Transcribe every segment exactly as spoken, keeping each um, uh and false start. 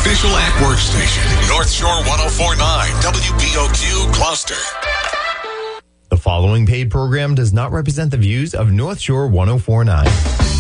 official at work station, North Shore one oh four point nine, W B O Q Gloucester. The following paid program does not represent the views of North Shore one oh four point nine.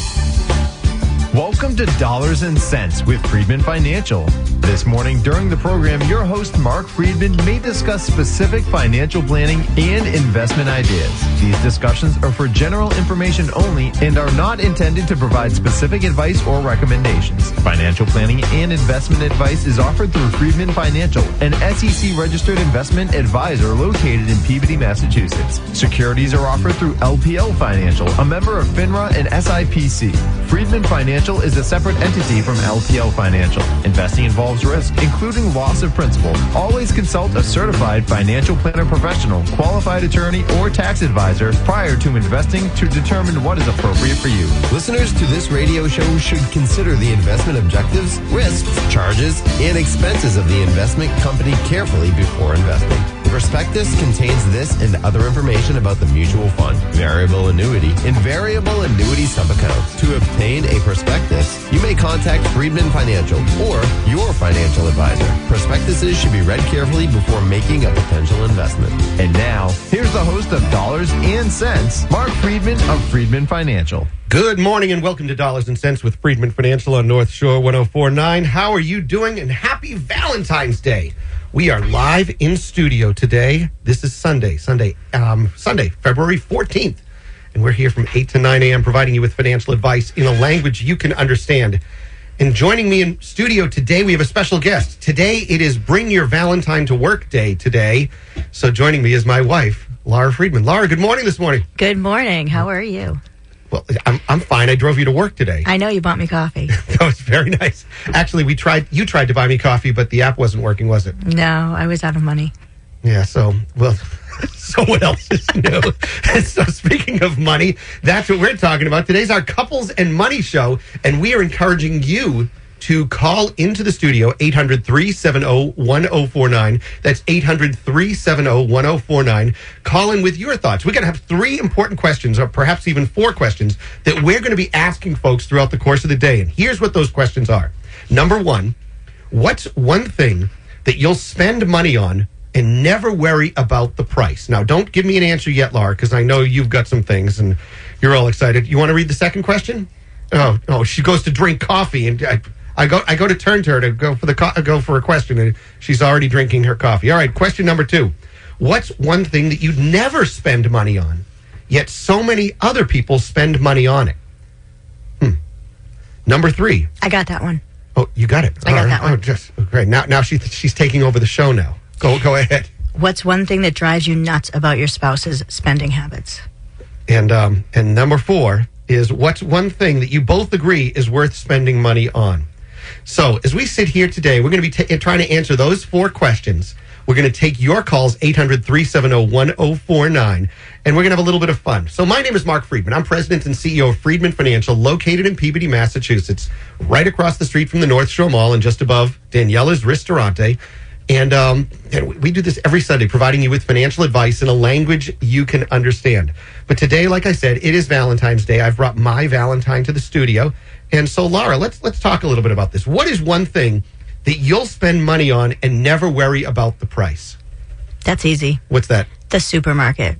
Welcome to Dollars and Cents with Friedman Financial. This morning during the program, your host Mark Friedman may discuss specific financial planning and investment ideas. These discussions are for general information only and are not intended to provide specific advice or recommendations. Financial planning and investment advice is offered through Friedman Financial, an S E C-registered investment advisor located in Peabody, Massachusetts. Securities are offered through L P L Financial, a member of FINRA and S I P C. Friedman Financial is a separate entity from L P L Financial. Investing involves risk, including loss of principal. Always consult a certified financial planner professional, qualified attorney, or tax advisor prior to investing to determine what is appropriate for you. Listeners to this radio show should consider the investment objectives, risks, charges, and expenses of the investment company carefully before investing. The prospectus contains this and other information about the mutual fund, variable annuity, and variable annuity subaccount. To obtain a prospectus, you may contact Friedman Financial or your financial advisor. Prospectuses should be read carefully before making a potential investment. And now, here's the host of Dollars and Cents, Mark Friedman of Friedman Financial. Good morning and welcome to Dollars and Cents with Friedman Financial on North Shore one oh four point nine. How are you doing? And happy Valentine's Day. We are live in studio today. This is Sunday, Sunday, um, Sunday, February fourteenth. And we're here from eight to nine a.m. providing you with financial advice in a language you can understand. And joining me in studio today, we have a special guest. Today, it is Bring Your Valentine to Work Day today. So joining me is my wife, Laura Friedman. Laura, good morning this morning. Good morning. How are you? Well, I'm I'm fine. I drove you to work today. I know you bought me coffee. That was very nice. Actually, we tried. You tried to buy me coffee, but the app wasn't working, was it? No, I was out of money. Yeah. So, well, so what else is new? So, speaking of money, that's what we're talking about. Today's our Couples and Money Show, and we are encouraging you to call into the studio, eight hundred, three seven zero, one zero four nine. That's eight hundred, three seven zero, one zero four nine. Call in with your thoughts. We're going to have three important questions, or perhaps even four questions, that we're going to be asking folks throughout the course of the day. And here's what those questions are. Number one, what's one thing that you'll spend money on and never worry about the price? Now, don't give me an answer yet, Laura, because I know you've got some things, and you're all excited. You want to read the second question? Oh, oh, she goes to drink coffee, and I... I go I go to turn to her to go for the co- go for a question, and she's already drinking her coffee. All right, question number two. What's one thing that you'd never spend money on, yet so many other people spend money on it? Hmm. Number three. I got that one. Oh, you got it. I got All that right. one. Oh, just great. Now now she, she's taking over the show now. Go go ahead. What's one thing that drives you nuts about your spouse's spending habits? And um and number four is what's one thing that you both agree is worth spending money on? So, as we sit here today, we're going to be t- trying to answer those four questions. We're going to take your calls, eight hundred, three seven zero, one zero four nine, and we're going to have a little bit of fun. So, my name is Mark Friedman. I'm president and C E O of Friedman Financial, located in Peabody, Massachusetts, right across the street from the North Shore Mall and just above Daniela's Ristorante. And, um, and we do this every Sunday, providing you with financial advice in a language you can understand. But today, like I said, it is Valentine's Day. I've brought my Valentine to the studio. And so, Laura, let's let's talk a little bit about this. What is one thing that you'll spend money on and never worry about the price? That's easy. What's that? The supermarket.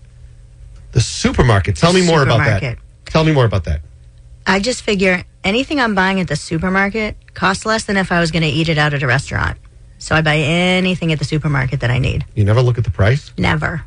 The supermarket. Tell me more about that. Tell me more about that. I just figure anything I'm buying at the supermarket costs less than if I was going to eat it out at a restaurant. So I buy anything at the supermarket that I need. You never look at the price? Never.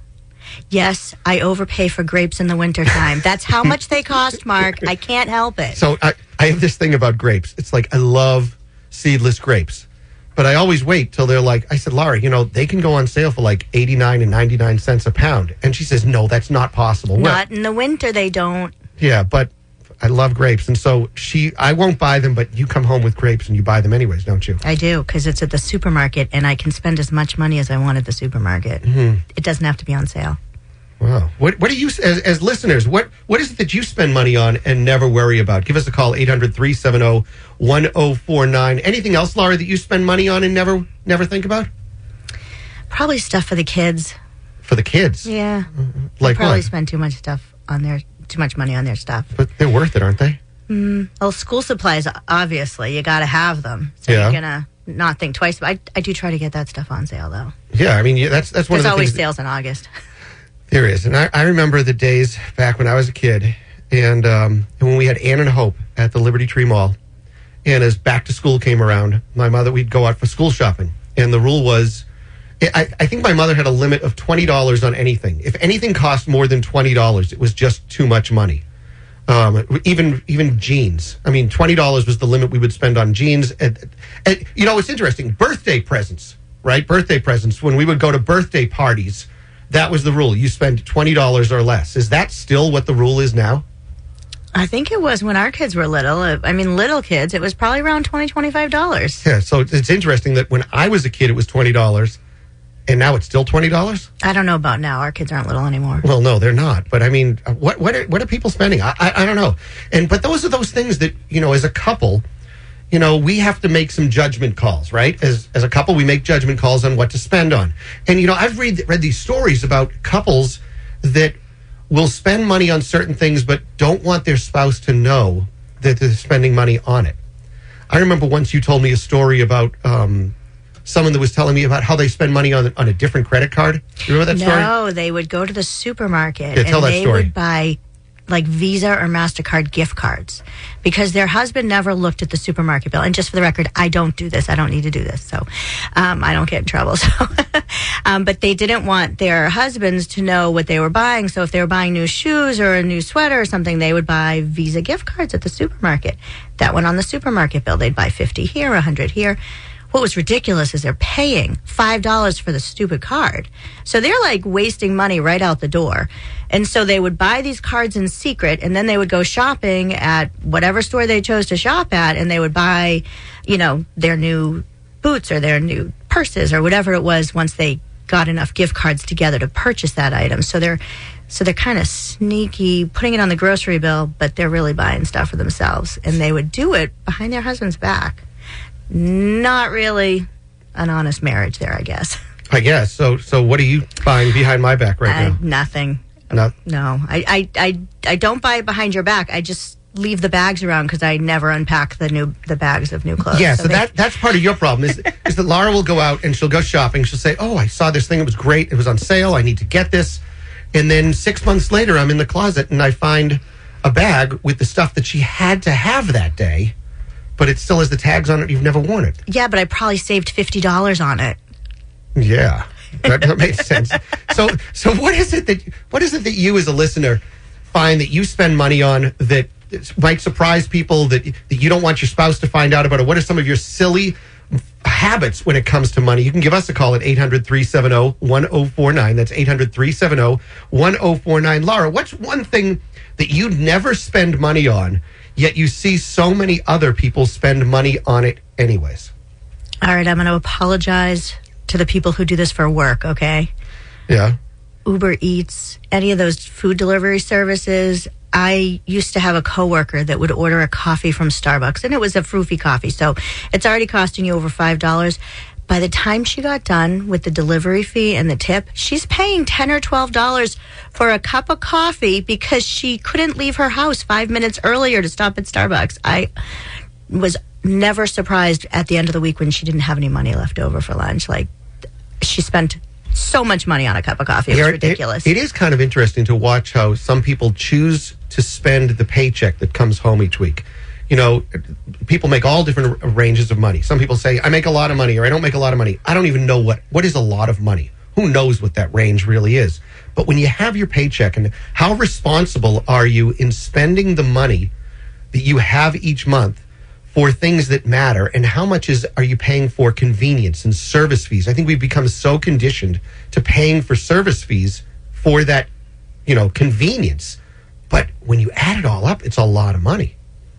Yes, I overpay for grapes in the wintertime. That's how much they cost, Mark. I can't help it. So I, I have this thing about grapes. It's like I love seedless grapes. But I always wait till they're like, I said, Laura, you know, they can go on sale for like eighty-nine and ninety-nine cents a pound. And she says, no, that's not possible. Not well, in the winter, they don't. Yeah, but I love grapes. And so she, I won't buy them, but you come home with grapes and you buy them anyways, don't you? I do, because it's at the supermarket and I can spend as much money as I want at the supermarket. Mm-hmm. It doesn't have to be on sale. Wow. What what do you, as, as listeners, what, what is it that you spend money on and never worry about? Give us a call, eight hundred, three seven zero, one zero four nine. Anything else, Laura, that you spend money on and never never think about? Probably stuff for the kids. For the kids? Yeah. Like I probably what? spend too much stuff on their, too much money on their stuff. But they're worth it, aren't they? Mm, well, school supplies, obviously, you got to have them. So Yeah. you're going to not think twice. But I, I do try to get that stuff on sale, though. Yeah, I mean, yeah, that's that's one There's of the always things. sales in August. There is. And I, I remember the days back when I was a kid and, um, and when we had Ann and Hope at the Liberty Tree Mall. And as back to school came around, my mother, we'd go out for school shopping. And the rule was, I, I think my mother had a limit of twenty dollars on anything. If anything cost more than twenty dollars, it was just too much money. Um, even even jeans. I mean, twenty dollars was the limit we would spend on jeans. And, and, you know, it's interesting. Birthday presents, right? Birthday presents. When we would go to birthday parties, that was the rule. You spend twenty dollars or less. Is that still what the rule is now? I think it was when our kids were little. I mean, little kids, it was probably around twenty dollars, twenty-five dollars. Yeah, so it's interesting that when I was a kid, it was twenty dollars, and now it's still twenty dollars? I don't know about now. Our kids aren't little anymore. Well, no, they're not. But I mean, what what are, what are people spending? I, I I don't know. And but those are those things that, you know, as a couple, you know, we have to make some judgment calls, right? As as a couple, we make judgment calls on what to spend on. And, you know, I've read read these stories about couples that will spend money on certain things but don't want their spouse to know that they're spending money on it. I remember once you told me a story about um, someone that was telling me about how they spend money on on a different credit card. You remember that story? No, they would go to the supermarket Yeah, tell and that they story. would buy like Visa or MasterCard gift cards because their husband never looked at the supermarket bill. And just for the record, I don't do this. I don't need to do this. So um, I don't get in trouble. So, um, but they didn't want their husbands to know what they were buying. So if they were buying new shoes or a new sweater or something, they would buy Visa gift cards at the supermarket. That went on the supermarket bill. They'd buy fifty here, one hundred here. What was ridiculous is they're paying five dollars for the stupid card. So they're like wasting money right out the door. And so they would buy these cards in secret and then they would go shopping at whatever store they chose to shop at and they would buy, you know, their new boots or their new purses or whatever it was once they got enough gift cards together to purchase that item. So they're so they're kind of sneaky, putting it on the grocery bill, but they're really buying stuff for themselves. And they would do it behind their husband's back. Not really an honest marriage there, I guess. I guess. So so what are you buying behind my back right I, now? Nothing. No. No. I, I, I, I don't buy it behind your back. I just leave the bags around because I never unpack the new the bags of new clothes. Yeah, so, so they, that that's part of your problem is, is that Laura will go out and she'll go shopping. She'll say, oh, I saw this thing. It was great. It was on sale. I need to get this. And then six months later, I'm in the closet and I find a bag with the stuff that she had to have that day, but it still has the tags on it. You've never worn it. Yeah, but I probably saved fifty dollars on it. Yeah, that, that makes sense. So, so what is it that what is it that you, as a listener, find that you spend money on that might surprise people that that you don't want your spouse to find out about? Or what are some of your silly habits when it comes to money? You can give us a call at eight hundred, three seven zero, one zero four nine. That's eight hundred, three seven zero, one zero four nine. Laura, what's one thing that you'd never spend money on, yet you see so many other people spend money on it anyways? All right, I'm going to apologize to the people who do this for work, okay? Yeah. Uber Eats, any of those food delivery services. I used to have a coworker that would order a coffee from Starbucks, and it was a froofy coffee, so it's already costing you over five dollars. By the time she got done with the delivery fee and the tip, she's paying ten or twelve dollars for a cup of coffee because she couldn't leave her house five minutes earlier to stop at Starbucks. I was never surprised at the end of the week when she didn't have any money left over for lunch. Like, she spent so much money on a cup of coffee. It was Yeah, ridiculous. It, it is kind of interesting to watch how some people choose to spend the paycheck that comes home each week. You know, people make all different ranges of money. Some people say, I make a lot of money, or I don't make a lot of money. I don't even know what, what is a lot of money. Who knows what that range really is? But when you have your paycheck, and how responsible are you in spending the money that you have each month for things that matter, and how much is are you paying for convenience and service fees? I think we've become so conditioned to paying for service fees for that, you know, convenience. But when you add it all up, it's a lot of money.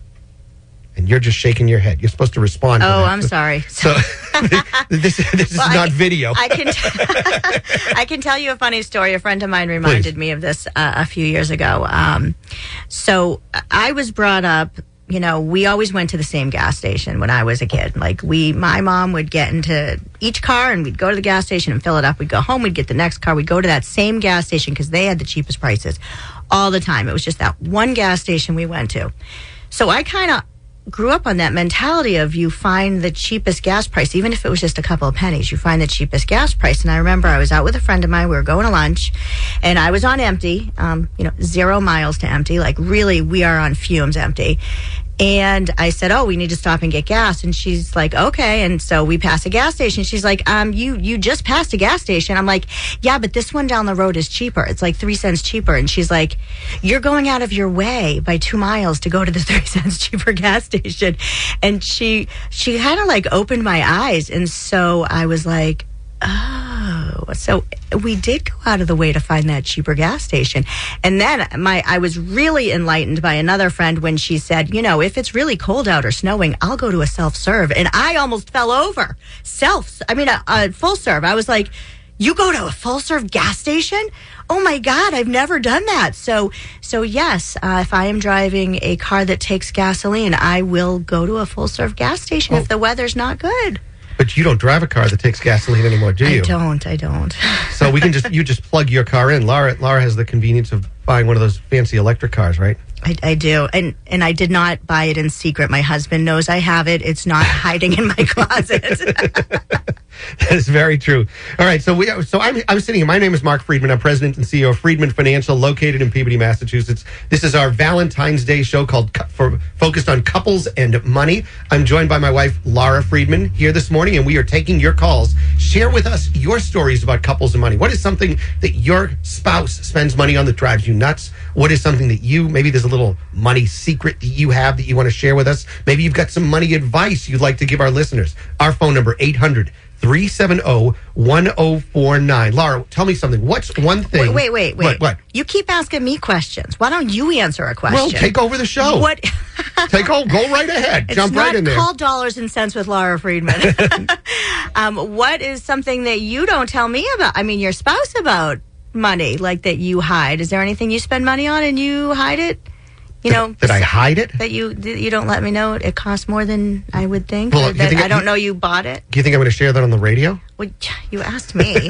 And you're just shaking your head. You're supposed to respond to Oh, that. I'm sorry. So this, this is Well, not I, video. I can t- I can tell you a funny story. A friend of mine reminded Please. me of this uh, a few years ago. Um, so I was brought up, you know, we always went to the same gas station when I was a kid. Like we, my mom would get into each car and we'd go to the gas station and fill it up. We'd go home, we'd get the next car. We'd go to that same gas station because they had the cheapest prices all the time. It was just that one gas station we went to. So I kind of grew up on that mentality of you find the cheapest gas price, even if it was just a couple of pennies, you find the cheapest gas price. And I remember I was out with a friend of mine, we were going to lunch, and I was on empty, um, you know, zero miles to empty, like really we are on fumes empty. And I said, oh, we need to stop and get gas. And she's like, okay. And so we pass a gas station. She's like, um, you, you just passed a gas station. I'm like, yeah, but this one down the road is cheaper. It's like three cents cheaper. And she's like, you're going out of your way by two miles to go to the three cents cheaper gas station. And she, she kind of like opened my eyes. And so I was like, oh, so we did go out of the way to find that cheaper gas station. And then my I was really enlightened by another friend when she said, you know, if it's really cold out or snowing, I'll go to a self-serve. And I almost fell over. Self, I mean, a, a full serve. I was like, you go to a full-serve gas station? Oh, my God, I've never done that. So, so yes, uh, if I am driving a car that takes gasoline, I will go to a full-serve gas station Oh. if the weather's not good. But you don't drive a car that takes gasoline anymore, do you? I don't, I don't. So we can just you just plug your car in. Laura Laura has the convenience of buying one of those fancy electric cars, right? I, I do, and and I did not buy it in secret. My husband knows I have it. It's not hiding in my closet. That is very true. All right, so we so I'm I'm sitting here. My name is Mark Friedman. I'm president and C E O of Friedman Financial, located in Peabody, Massachusetts. This is our Valentine's Day show called Cou- for focused on couples and money. I'm joined by my wife Laura Friedman here this morning, and we are taking your calls. Share with us your stories about couples and money. What is something that your spouse spends money on that drives you nuts? What is something that you maybe there's a little money secret that you have that you want to share with us? Maybe you've got some money advice you'd like to give our listeners. Our phone number eight hundred three seven zero one zero four nine. Laura, tell me something. What's one thing? Wait, wait, wait, wait. What? what? You keep asking me questions. Why don't you answer a question? Well, take over the show. What? Take over. Go right ahead. It's Jump not right in there. called Dollars and Cents with Laura Friedman. um, what is something that you don't tell me about? I mean, your spouse about money, like that you hide. Is there anything you spend money on and you hide it? You know, Did I hide it? that you that you don't let me know it costs more than I would think, Well, or you that think I it- don't you- know you bought it. Do you think I'm going to share that on the radio? Well, you asked me.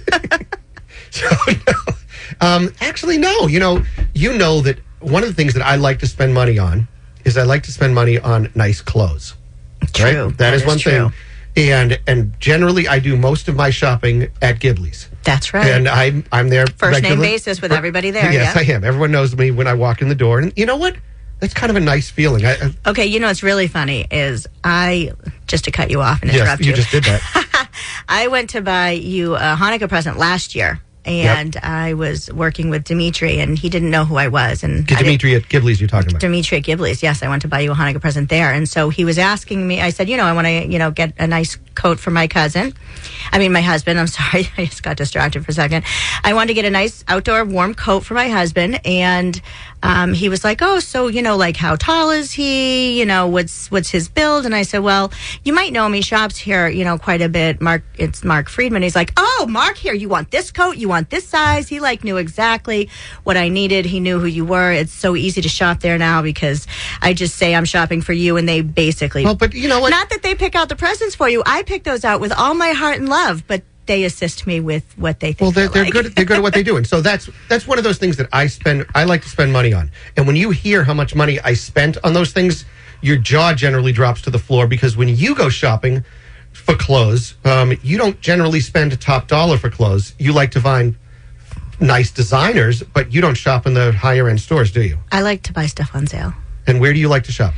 So, no. Um, actually, no. You know, you know that one of the things that I like to spend money on is I like to spend money on nice clothes. True. Right? that is, one true. thing. And and generally, I do most of my shopping at Ghiblis. That's right. And I'm I'm there First name regularly. basis with everybody there, Yes, yeah. I am. Everyone knows me when I walk in the door, and you know what? That's kind of a nice feeling. I, I, Okay, you know what's really funny is I, just to cut you off and yes, interrupt you you, just did that. I went to buy you a Hanukkah present last year, and I was working with Dimitri, and he didn't know who I was. And Get I didn't- Dimitri at Ghiblis you're talking about. Dimitri at Ghiblis, yes, I went to buy you a Hanukkah present there. And so he was asking me, I said, you know, I want to, you know, get a nice coat for my cousin. I mean, my husband, I'm sorry, I just got distracted for a second. I wanted to get a nice outdoor warm coat for my husband. And um, he was like, oh, so, you know, like how tall is he? You know, what's what's his build? And I said, well, you might know him. He shops here, you know, quite a bit. Mark, it's Mark Friedman. He's like, oh, Mark here, you want this coat? You want this size? He like knew exactly what I needed. He knew who you were. It's so easy to shop there now because I just say I'm shopping for you, and they basically, Well, but you know what? not that they pick out the presents for you. I pick those out with all my heart and love, but they assist me with what they think. Well, they're, I they're like. good. They're good at what they do, and so that's that's one of those things that I spend. I like to spend money on, and when you hear how much money I spent on those things, your jaw generally drops to the floor because when you go shopping for clothes, um, you don't generally spend top dollar for clothes. You like to find nice designers, but you don't shop in the higher end stores, do you? I like to buy stuff on sale. And where do you like to shop?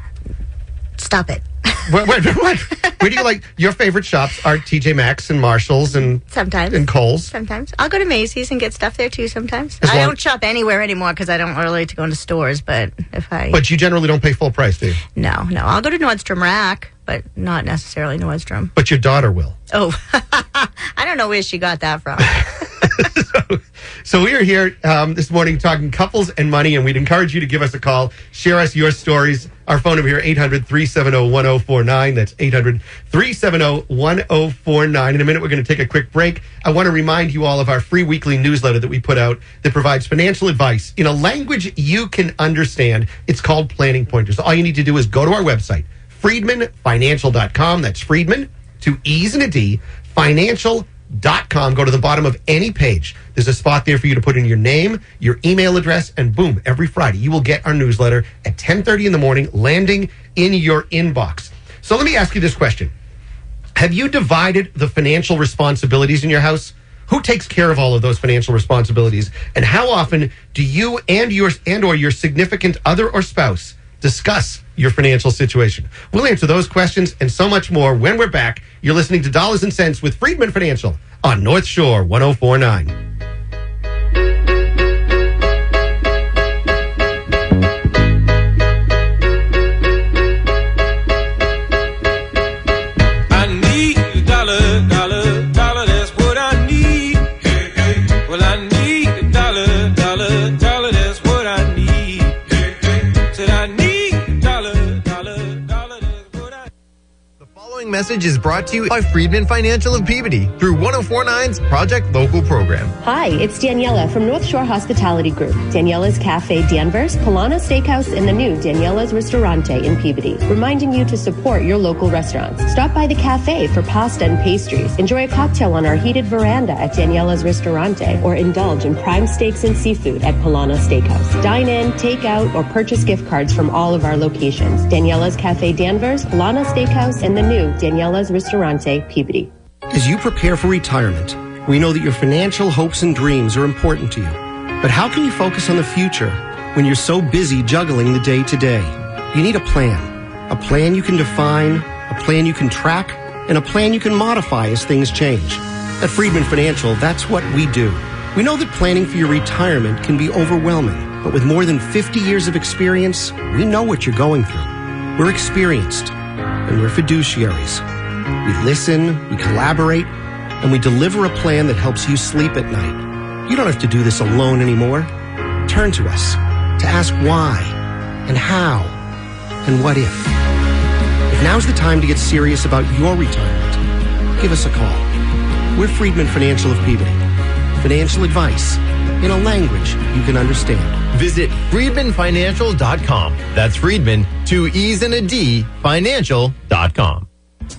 Stop it. Where, where, what? Where do you like your favorite shops? Are T J Maxx and Marshalls and Sometimes. and Kohl's? Sometimes. I'll go to Macy's and get stuff there too sometimes. As I long- don't shop anywhere anymore because I don't really like to go into stores, but if I... But you generally don't pay full price, do you? no, no. I'll go to Nordstrom Rack, but not necessarily Nordstrom. But your daughter will. Oh, I don't know where she got that from. so, so we are here um, this morning talking couples and money, and we'd encourage you to give us a call. Share us your stories. Our phone number here, eight hundred three seven zero one zero four nine. That's eight hundred three seven zero one zero four nine. In a minute, we're going to take a quick break. I want to remind you all of our free weekly newsletter that we put out that provides financial advice in a language you can understand. It's called Planning Pointers. All you need to do is go to our website, friedman financial dot com. That's Friedman, two E's and a D, financial dot com. Go to the bottom of any page. There's a spot there for you to put in your name, your email address, and boom, every Friday you will get our newsletter at ten thirty in the morning, landing in your inbox. So let me ask you this question. Have you divided the financial responsibilities in your house? Who takes care of all of those financial responsibilities? And how often do you and your and or your significant other or spouse discuss your financial situation? We'll answer those questions and so much more when we're back. You're listening to Dollars and Cents with Friedman Financial on North Shore one oh four point nine. Message is brought to you by Friedman Financial of Peabody through one oh four point nine's Project Local program. Hi, it's Daniela from North Shore Hospitality Group. Daniela's Cafe Danvers, Polana Steakhouse, and the new Daniela's Ristorante in Peabody, reminding you to support your local restaurants. Stop by the cafe for pasta and pastries. Enjoy a cocktail on our heated veranda at Daniela's Ristorante, or indulge in prime steaks and seafood at Polana Steakhouse. Dine in, take out, or purchase gift cards from all of our locations. Daniela's Cafe Danvers, Polana Steakhouse, and the new Daniela's Ristorante, Peabody. As you prepare for retirement, we know that your financial hopes and dreams are important to you. But how can you focus on the future when you're so busy juggling the day-to-day? You need a plan. A plan you can define, a plan you can track, and a plan you can modify as things change. At Friedman Financial, that's what we do. We know that planning for your retirement can be overwhelming, but with more than fifty years of experience, we know what you're going through. We're experienced, and we're fiduciaries. We listen, we collaborate, and we deliver a plan that helps you sleep at night. You don't have to do this alone anymore. Turn to us to ask why, and how, and what if. If now's the time to get serious about your retirement, give us a call. We're Friedman Financial of Peabody. Financial advice in a language you can understand. Visit Friedman Financial dot com. That's Friedman, two E's and a D, financial dot com.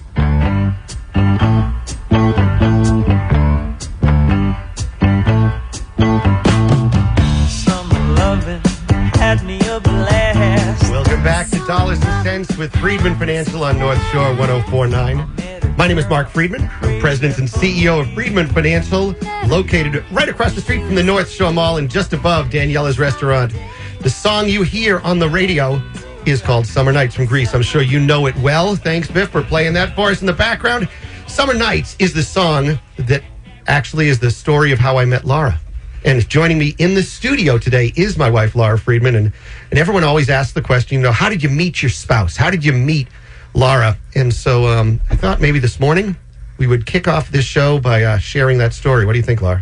Welcome back to Dollars and Cents with Friedman Financial on North Shore one oh four point nine. My name is Mark Friedman. I'm president and C E O of Friedman Financial, located right across the street from the North Shore Mall and just above Daniela's Restaurant. The song you hear on the radio is called Summer Nights from Greece. I'm sure you know it well. Thanks, Biff, for playing that for us in the background. Summer Nights is the song that actually is the story of how I met Laura. And joining me in the studio today is my wife, Laura Friedman. And, and everyone always asks the question, you know, how did you meet your spouse? How did you meet Laura? And so um, I thought maybe this morning we would kick off this show by uh, sharing that story. What do you think, Laura?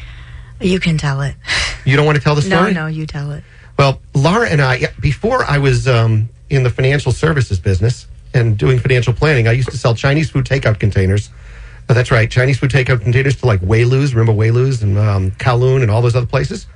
You can tell it. You don't want to tell the story? No, no, you tell it. Well, Laura and I, before I was um, in the financial services business and doing financial planning, I used to sell Chinese food takeout containers. Oh, that's right, Chinese food takeout containers to like Wei-Lu's, remember Wei-Lu's and um, Kowloon and all those other places?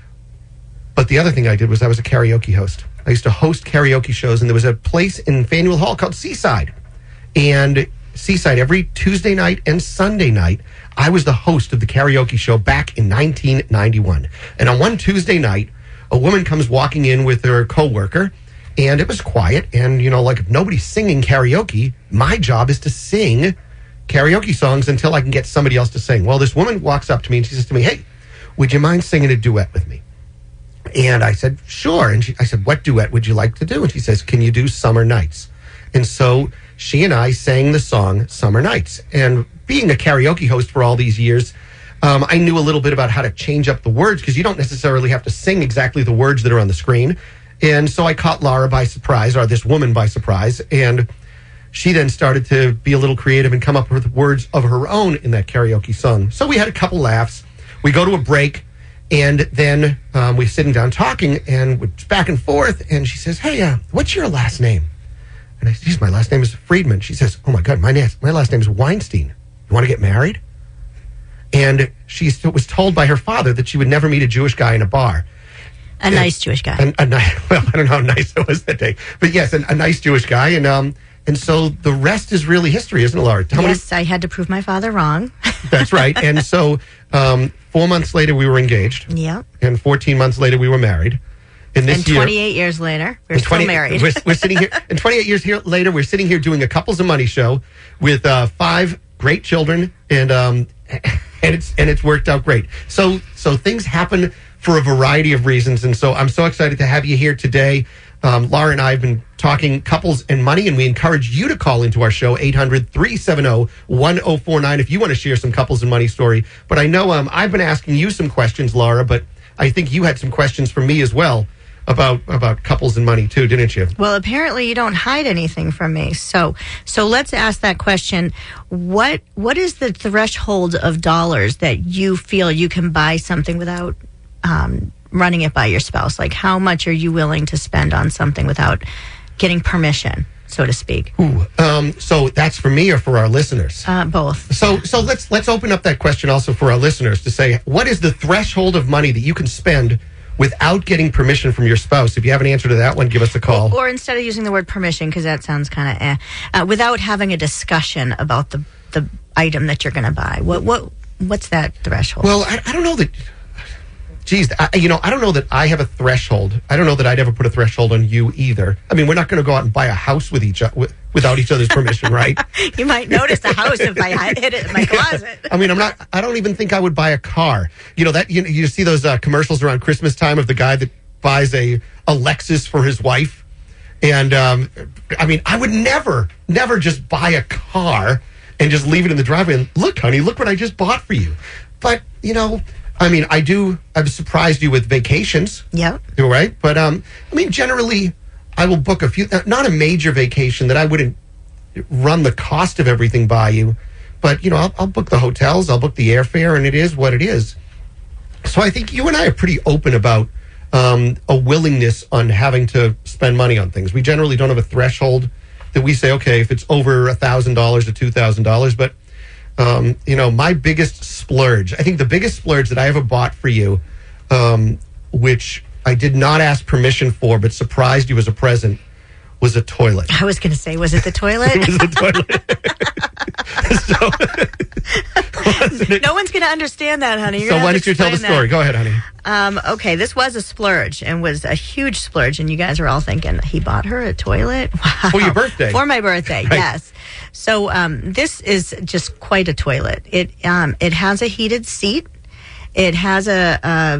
But the other thing I did was I was a karaoke host. I used to host karaoke shows, and there was a place in Faneuil Hall called Seaside. And Seaside, every Tuesday night and Sunday night, I was the host of the karaoke show back in nineteen ninety-one. And on one Tuesday night, a woman comes walking in with her coworker, and it was quiet. And, you know, like if nobody's singing karaoke, my job is to sing karaoke songs until I can get somebody else to sing. Well, this woman walks up to me and she says to me, hey, would you mind singing a duet with me? And I said, sure. And she, I said, what duet would you like to do? And she says, can you do Summer Nights? And so she and I sang the song Summer Nights. And being a karaoke host for all these years, um, I knew a little bit about how to change up the words, because you don't necessarily have to sing exactly the words that are on the screen. And so I caught Laura by surprise, or this woman by surprise, and she then started to be a little creative and come up with words of her own in that karaoke song. So we had a couple laughs. We go to a break, and then um, we're sitting down talking, and we're back and forth, and she says, hey, uh, what's your last name? And I said, geez, my last name is Friedman. She says, oh, my God, my, na- my last name is Weinstein. You want to get married? And she was told by her father that she would never meet a Jewish guy in a bar. A and, nice Jewish guy. A, a nice, well, I don't know how nice it was that day. But yes, a, a nice Jewish guy. And um, and so the rest is really history, isn't it, Laura? How yes, many... I had to prove my father wrong. That's right. And so um, four months later, we were engaged. Yeah. And fourteen months later, we were married. And this And year, twenty-eight years later, we're still twenty married. We're, we're sitting here, and twenty-eight years here later, we're sitting here doing a Couples and Money show with uh, five great children, and um, and it's and it's worked out great. So so things happen for a variety of reasons, and so I'm so excited to have you here today. Um, Laura and I have been talking couples and money, and we encourage you to call into our show, eight hundred, three seven zero, one zero four nine, if you want to share some couples and money story. But I know um, I've been asking you some questions, Laura, but I think you had some questions for me as well about about couples and money too, didn't you? Well, apparently you don't hide anything from me. So so let's ask that question. What what is the threshold of dollars that you feel you can buy something without um, running it by your spouse? Like, how much are you willing to spend on something without getting permission, so to speak? Ooh, um, so that's for me or for our listeners? Uh, both. So so let's let's open up that question also for our listeners to say, what is the threshold of money that you can spend without getting permission from your spouse? If you have an answer to that one, give us a call. Or instead of using the word permission, because that sounds kind of eh, uh, without having a discussion about the the item that you're going to buy. What what what's that threshold? Well, I, I don't know that. Geez, I, you know, I don't know that I have a threshold. I don't know that I'd ever put a threshold on you either. I mean, we're not going to go out and buy a house with each with, without each other's permission, right? You might notice the house if I hid it in my closet. I mean, I'm not. I don't even think I would buy a car. You know that you, you see those uh, commercials around Christmas time of the guy that buys a, a Lexus for his wife, and um, I mean, I would never, never just buy a car and just leave it in the driveway and look, honey, look what I just bought for you. But you know, I mean, I do. I've surprised you with vacations. Yep. You're right, but um, I mean, generally, I will book a few. Not a major vacation that I wouldn't run the cost of everything by you, but you know, I'll, I'll book the hotels, I'll book the airfare, and it is what it is. So I think you and I are pretty open about um, a willingness on having to spend money on things. We generally don't have a threshold that we say, okay, if it's over a thousand dollars or two thousand dollars, but um, you know, my biggest splurge, I think the biggest splurge that I ever bought for you, um, which I did not ask permission for, but surprised you as a present, was a toilet. I was going to say, was it the toilet? It was the toilet. so, no one's going to understand that, honey. You're so gonna why have don't you to tell the explain story? that. Go ahead, honey. Um, okay, this was a splurge and was a huge splurge, and you guys are all thinking, he bought her a toilet? Wow. For your birthday. For my birthday, Right. yes. So um, this is just quite a toilet. It um, it has a heated seat. It has a,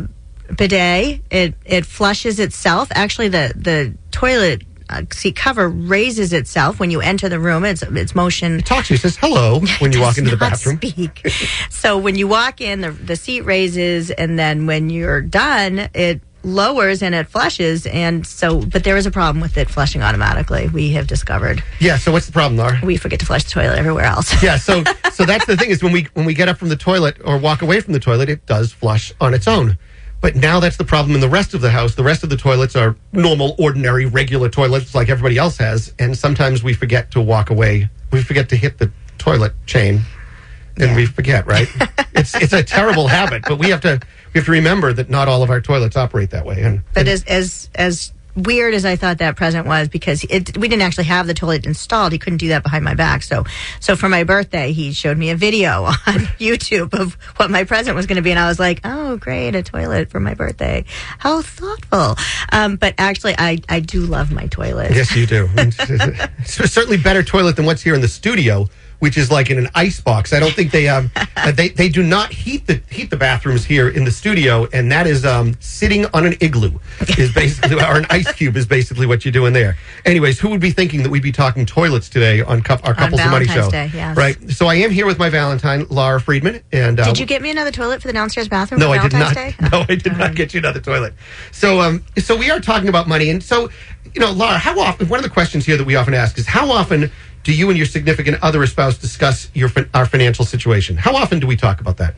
a bidet. It it flushes itself. Actually, the, the toilet uh, seat cover raises itself when you enter the room. It's it's motion. It talks to you, says hello when you walk into the Does not bathroom. Speak. So when you walk in, the, the seat raises, and then when you're done, it lowers and it flushes. And so, but there is a problem with it flushing automatically. We have discovered. Yeah, so what's the problem, Laura? We forget to flush the toilet everywhere else. Yeah, so so that's the thing is when we when we get up from the toilet or walk away from the toilet, it does flush on its own. But now that's the problem in the rest of the house. The rest of the toilets are normal, ordinary, regular toilets like everybody else has, and sometimes we forget to walk away. We forget to hit the toilet chain, and Yeah. we forget, right? it's it's a terrible habit, but we have to we have to remember that not all of our toilets operate that way. And But as as as weird as I thought that present was, because it, we didn't actually have the toilet installed. He couldn't do that behind my back. So, so for my birthday, he showed me a video on YouTube of what my present was going to be, and I was like, "Oh, great, a toilet for my birthday! How thoughtful!" Um, but actually, I I do love my toilet. yes, you do. It's certainly better toilet than what's here in the studio, which is like in an ice box. I don't think they um uh, they they do not heat the heat the bathrooms here in the studio, and that is um sitting on an igloo is basically or an ice cube is basically what you're doing there. Anyways, who would be thinking that we'd be talking toilets today on cu- our Couples and Money show? Valentine's Day, yes. Right. So I am here with my Valentine, Laura Friedman, and uh, Did you get me another toilet for the downstairs bathroom? no, for I did Valentine's not. Day? No, I did not get you another toilet. So, um, so we are talking about money, and so, you know, Laura, how often? One of the questions here that we often ask is, how often do you and your significant other or spouse discuss your fin- our financial situation? How often do we talk about that?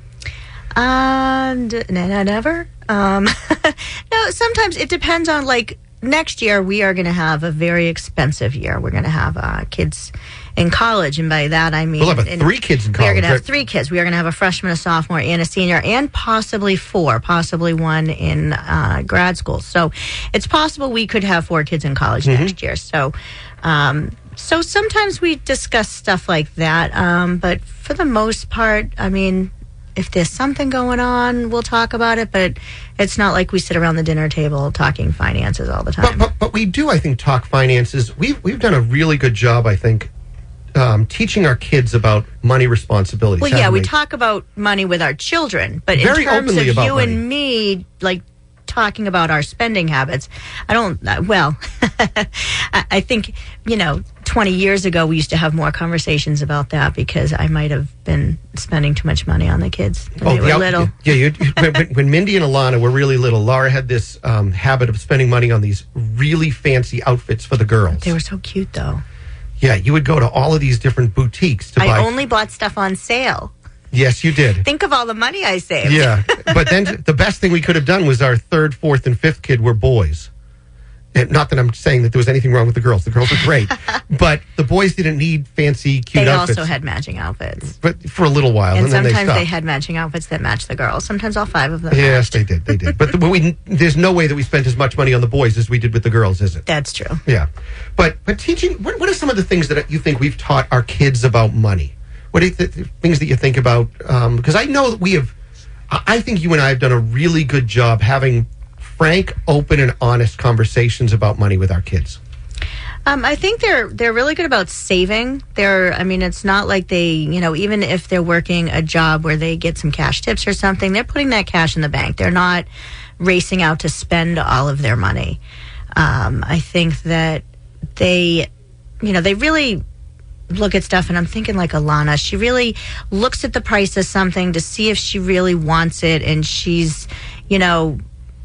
And no, no, never. Um, no, sometimes it depends on, like, next year we are going to have a very expensive year. We're going to have uh, kids in college, and by that I mean We'll have a in- three kids in We are college, going to have right? three kids. We are going to have a freshman, a sophomore, and a senior, and possibly four, possibly one in uh, grad school. So it's possible we could have four kids in college Mm-hmm. next year. So. Um, So sometimes we discuss stuff like that, um, but for the most part, I mean, if there's something going on, we'll talk about it, but it's not like we sit around the dinner table talking finances all the time. But, but, but we do, I think, talk finances. We've, we've done a really good job, I think, um, teaching our kids about money responsibilities. Well, yeah, haven't we we talk about money with our children, but Very in terms openly of about you money. and me, like, talking about our spending habits, I don't, uh, well, I, I think, you know, twenty years ago, we used to have more conversations about that because I might have been spending too much money on the kids when they were the out- little. Yeah, you, when, when Mindy and Alana were really little, Laura had this um, habit of spending money on these really fancy outfits for the girls. They were so cute, though. Yeah, you would go to all of these different boutiques to I buy. only bought stuff on sale. Yes, you did. Think of all the money I saved. Yeah, but then the best thing we could have done was our third, fourth, and fifth kid were boys. And not that I'm saying that there was anything wrong with the girls. The girls were great. But the boys didn't need fancy, cute They outfits. also had matching outfits. But for a little while, and, And then they sometimes stopped. they had matching outfits that matched the girls. Sometimes all five of them Yes, matched. they did. They did. But, the, but we, there's no way that we spent as much money on the boys as we did with the girls, is it? That's true. Yeah. But but teaching, what, what are some of the things that you think we've taught our kids about money? What are the things that you think about? Because I know that we have, I I think you and I have done a really good job having frank, open, and honest conversations about money with our kids. Um, I think they're they're really good about saving. They're, I mean, it's not like they, you know, even if they're working a job where they get some cash tips or something, they're putting that cash in the bank. They're not racing out to spend all of their money. Um, I think that they, you know, they really look at stuff, and I'm thinking like Alana, she really looks at the price of something to see if she really wants it, and she's, you know,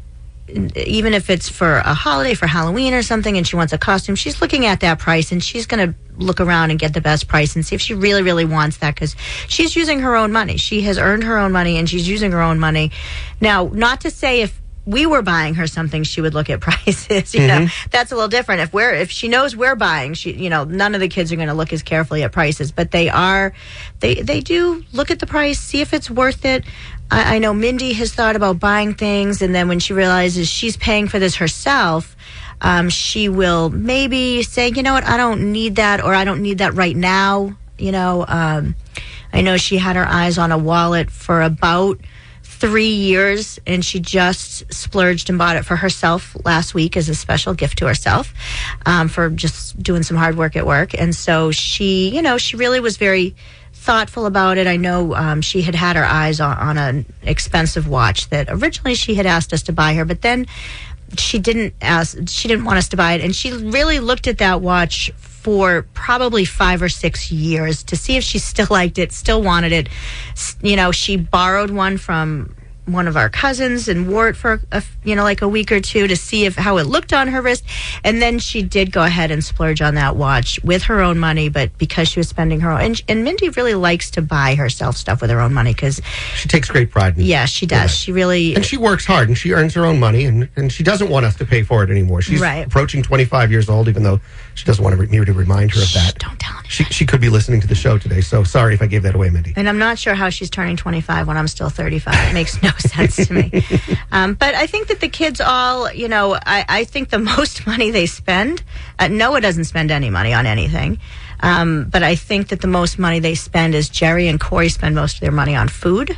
even if it's for a holiday, for Halloween or something, and she wants a costume, she's looking at that price, and she's going to look around and get the best price and see if she really, really wants that, because she's using her own money. She has earned her own money, and she's using her own money. Now, not to say if we were buying her something, she would look at prices. You Mm-hmm. know, that's a little different. If we're, if she knows we're buying, she, you know, none of the kids are going to look as carefully at prices, but they are, they, they do look at the price, see if it's worth it. I, I know Mindy has thought about buying things, and then when she realizes she's paying for this herself, um, she will maybe say, you know what, I don't need that, or I don't need that right now. You know, um, I know she had her eyes on a wallet for about three years, and she just splurged and bought it for herself last week as a special gift to herself, um, for just doing some hard work at work. And so she, you know, she really was very thoughtful about it. I know um, she had had her eyes on, on an expensive watch that originally she had asked us to buy her, but then she didn't ask, she didn't want us to buy it. And she really looked at that watch for probably five or six years to see if she still liked it, still wanted it. S- You know, she borrowed one from one of our cousins and wore it for a, you know, like a week or two to see if how it looked on her wrist, and then she did go ahead and splurge on that watch with her own money, but because she was spending her own, and, and Mindy really likes to buy herself stuff with her own money, because She takes great pride in it. yeah, she does. Yeah. She really, And she works hard, and she earns her own money, and, and she doesn't want us to pay for it anymore. She's Right. approaching twenty-five years old, even though she doesn't want me to remind her of that. don't tell anyone. She, she could be listening to the show today, so sorry if I gave that away, Mindy. And I'm not sure how she's turning twenty-five when I'm still thirty-five. It makes no sense to me. Um, but I think that the kids all, you know, I, I think the most money they spend, uh, Noah doesn't spend any money on anything. Um, but I think that the most money they spend is Jerry and Corey spend most of their money on food.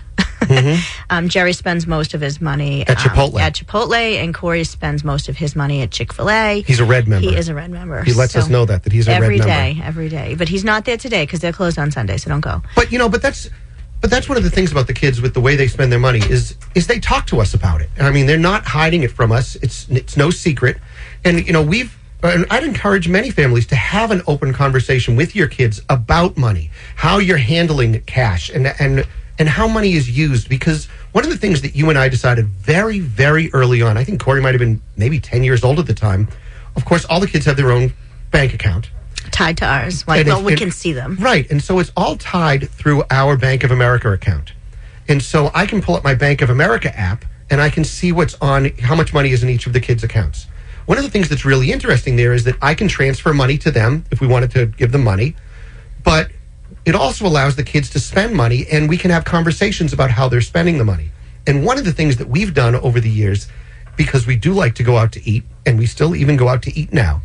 um, Jerry spends most of his money At Chipotle. Um, at Chipotle, and Corey spends most of his money at Chick-fil-A. He's a red member. He is a red member. He lets us know that, that he's a red every member. day, every day. But he's not there today because they're closed on Sunday, so don't go. But you know, but that's but that's one of the things about the kids with the way they spend their money is is they talk to us about it. I mean, they're not hiding it from us. It's it's no secret. And you know, we've and I'd encourage many families to have an open conversation with your kids about money, how you're handling cash, and and and how money is used. Because one of the things that you and I decided very, very early on, I think Corey might have been maybe ten years old at the time. Of course, all the kids have their own bank account. Tied to ours. Like, And well, if- we and- can see them. Right. And so it's all tied through our Bank of America account. And so I can pull up my Bank of America app and I can see what's on, how much money is in each of the kids' accounts. One of the things that's really interesting there is that I can transfer money to them if we wanted to give them money, but it also allows the kids to spend money, and we can have conversations about how they're spending the money. And one of the things that we've done over the years, because we do like to go out to eat, and we still even go out to eat now,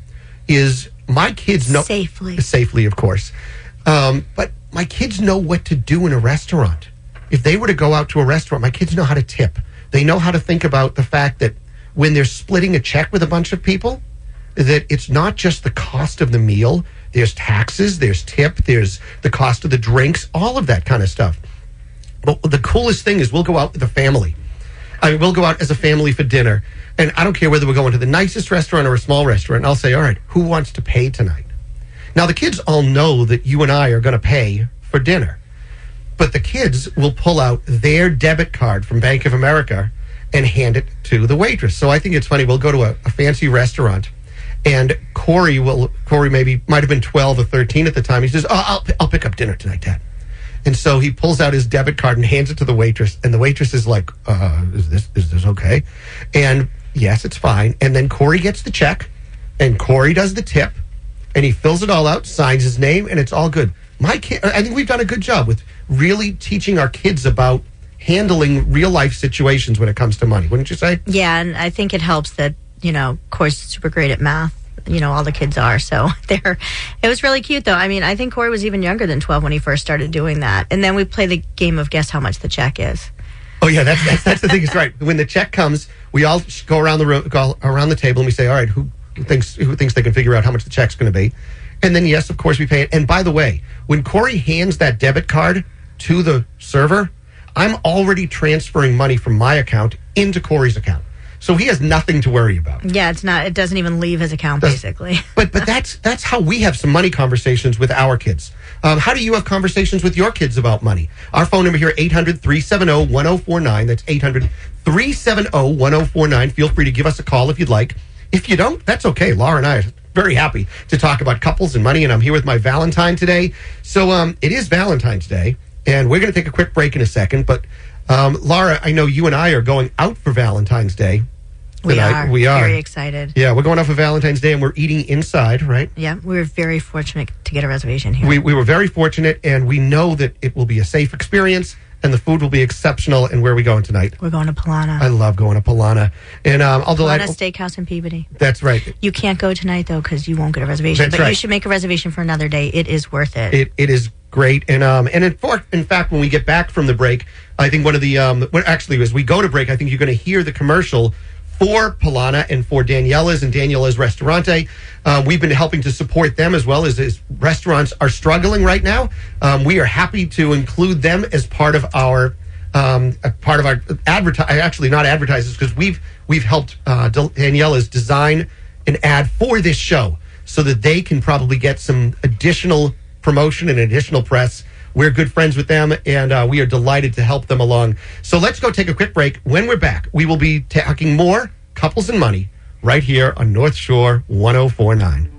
is my kids know Safely. safely, of course. Um, but my kids know what to do in a restaurant. If they were to go out to a restaurant, my kids know how to tip. They know how to think about the fact that when they're splitting a check with a bunch of people, that it's not just the cost of the meal. There's taxes, there's tip, there's the cost of the drinks, all of that kind of stuff. But the coolest thing is we'll go out with a family. I mean, we'll go out as a family for dinner. And I don't care whether we're going to the nicest restaurant or a small restaurant. I'll say, all right, who wants to pay tonight? Now, the kids all know that you and I are going to pay for dinner. But the kids will pull out their debit card from Bank of America and hand it to the waitress. So I think it's funny. We'll go to a, a fancy restaurant, and Corey will, Corey maybe might have been twelve or thirteen at the time. He says, oh, I'll, I'll pick up dinner tonight, Dad. And so he pulls out his debit card and hands it to the waitress. And the waitress is like, uh, is this, is this okay? And yes, it's fine. And then Corey gets the check, and Corey does the tip, and he fills it all out, signs his name, and it's all good. My kid, I think we've done a good job with really teaching our kids about handling real life situations when it comes to money, wouldn't you say? Yeah, and I think it helps that, you know, Corey's super great at math. You know, all the kids are. So they're, it was really cute, though. I mean, I think Corey was even younger than twelve when he first started doing that. And then we play the game of guess how much the check is. Oh, yeah, that's that's, that's the thing. It's right. When the check comes, we all go around the room, go around the table, and we say, all right, who thinks who thinks they can figure out how much the check's going to be? And then, yes, of course, we pay it. And by the way, when Corey hands that debit card to the server, I'm already transferring money from my account into Corey's account. So he has nothing to worry about. Yeah, it's not. It doesn't even leave his account, That's, basically. But but that's that's how we have some money conversations with our kids. Um, how do you have conversations with your kids about money? Our phone number here, eight hundred, three seven zero, one zero four nine. That's eight hundred, three seven zero, one zero four nine. Feel free to give us a call if you'd like. If you don't, that's okay. Laura and I are very happy to talk about couples and money, and I'm here with my Valentine today. So um, it is Valentine's Day, and we're going to take a quick break in a second. But um, Laura, I know you and I are going out for Valentine's Day. We tonight. are. We are. Very excited. Yeah, we're going out for Valentine's Day, and we're eating inside, right? Yeah, we were very fortunate to get a reservation here. We, we were very fortunate, and we know that it will be a safe experience, and the food will be exceptional. And where are we going tonight? We're going to Polana. I love going to Polana. And um, I'll Polana delight- Steakhouse in Peabody. That's right. You can't go tonight, though, because you won't get a reservation. That's but right. you should make a reservation for another day. It is worth it. It it is great, and um and in, for, in fact, when we get back from the break, I think one of the um what actually as we go to break, I think you're going to hear the commercial for Polana and for Daniela's and Daniela's Ristorante. Uh, we've been helping to support them as well as, as restaurants are struggling right now. Um, we are happy to include them as part of our um, a part of our advertise. Actually, not advertisers, because we've we've helped uh, Daniela's design an ad for this show so that they can probably get some additional promotion and additional press. We're good friends with them, and uh, we are delighted to help them along. So let's go take a quick break. When we're back, we will be talking more couples and money right here on North Shore one oh four point nine.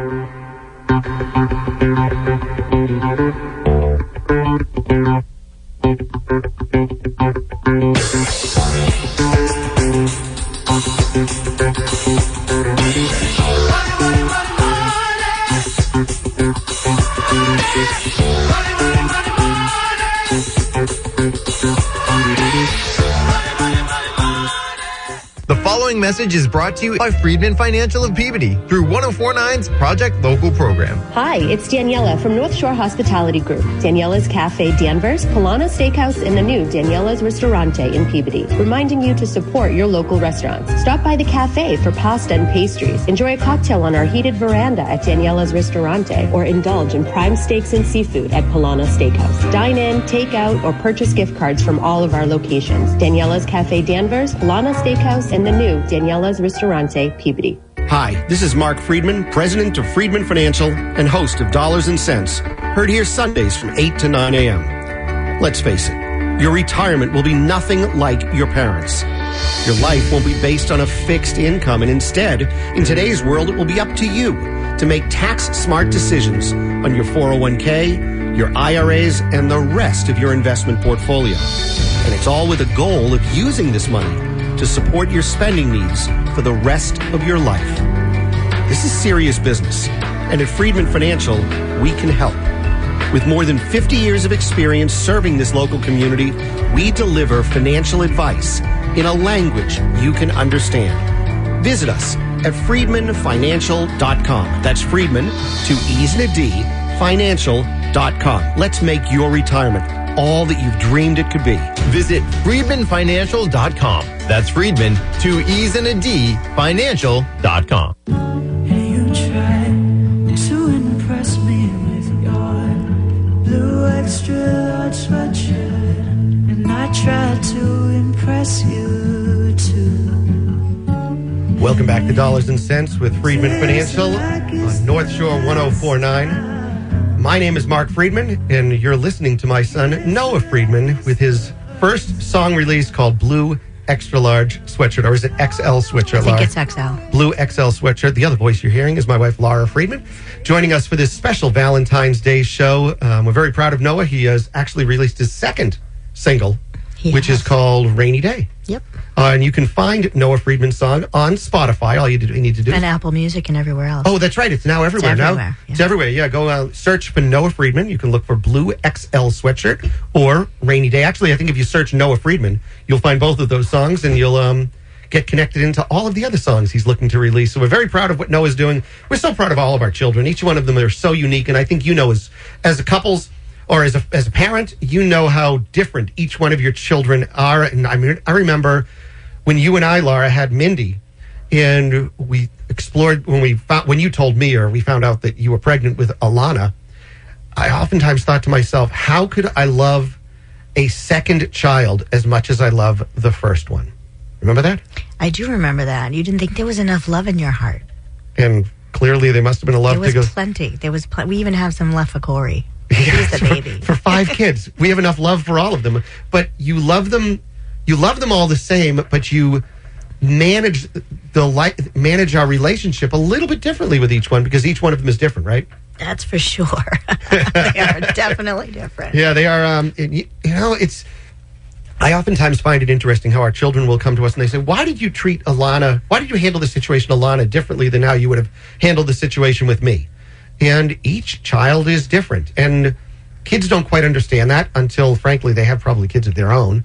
The following message is brought to you by Friedman Financial of Peabody through one oh four point nine's Project Local program. Hi, it's Daniela from North Shore Hospitality Group, Daniela's Cafe Danvers, Polana Steakhouse, and the new Daniela's Ristorante in Peabody, reminding you to support your local restaurants. Stop by the cafe for pasta and pastries. Enjoy a cocktail on our heated veranda at Daniela's Ristorante, or indulge in prime steaks and seafood at Polana Steakhouse. Dine in, take out, or purchase gift cards from all of our locations. Daniela's Cafe Danvers, Polana Steakhouse, and the new Daniela's Ristorante, Peabody. Hi, this is Mark Friedman, president of Friedman Financial and host of Dollars and Cents, heard here Sundays from eight to nine a.m. Let's face it, your retirement will be nothing like your parents'. Your life won't be based on a fixed income, and instead, in today's world, it will be up to you to make tax-smart decisions on your four oh one k, your I R As, and the rest of your investment portfolio. And it's all with a goal of using this money to support your spending needs for the rest of your life. This is serious business, and at Friedman Financial, we can help. With more than fifty years of experience serving this local community, we deliver financial advice in a language you can understand. Visit us at friedman financial dot com. That's Friedman, two E's and a D, financial dot com. Let's make your retirement all that you've dreamed it could be. Visit friedman financial dot com. That's Friedman, two E's and a D, financial dot com. You tried to impress me with your blue extra large sweatshirt, and I tried to impress you too. Welcome back to Dollars and Cents with Friedman Financial on North Shore one oh four point nine. My name is Mark Friedman, and you're listening to my son, Noah Friedman, with his first song release called Blue Extra Large Sweatshirt, or is it X L Sweatshirt? I think Laura? it's X L. Blue X L Sweatshirt. The other voice you're hearing is my wife, Laura Friedman, joining us for this special Valentine's Day show. Um, we're very proud of Noah. He has actually released his second single, He which has. is called Rainy Day. Yep. Uh, and you can find Noah Friedman's song on Spotify. All you, do, you need to do And Apple Music and everywhere else. Oh, that's right. It's now everywhere. It's now everywhere, yeah. It's everywhere. Yeah, go uh, search for Noah Friedman. You can look for Blue X L Sweatshirt or Rainy Day. Actually, I think if you search Noah Friedman, you'll find both of those songs, and you'll um, get connected into all of the other songs he's looking to release. So we're very proud of what Noah's doing. We're so proud of all of our children. Each one of them are so unique, and I think you know as as a couples or as a as a parent, you know how different each one of your children are. And I mean, I remember when you and I, Laura, had Mindy, and we explored when we found when you told me or we found out that you were pregnant with Alana. I oftentimes thought to myself, how could I love a second child as much as I love the first one? Remember that? I do remember that. You didn't think there was enough love in your heart. And clearly, there must have been a love There was to go. plenty. There was. Pl- we even have some left for Corey. He's the baby. For five kids, we have enough love for all of them. But you love them, you love them all the same. But you manage the li- manage our relationship a little bit differently with each one because each one of them is different, right? That's for sure. They are definitely different. Yeah, they are. Um, it, you you know, it's. I oftentimes find it interesting how our children will come to us and they say, "Why did you treat Alana? Why did you handle the situation, Alana, differently than how you would have handled the situation with me?" And each child is different, and kids don't quite understand that until, frankly, they have probably kids of their own,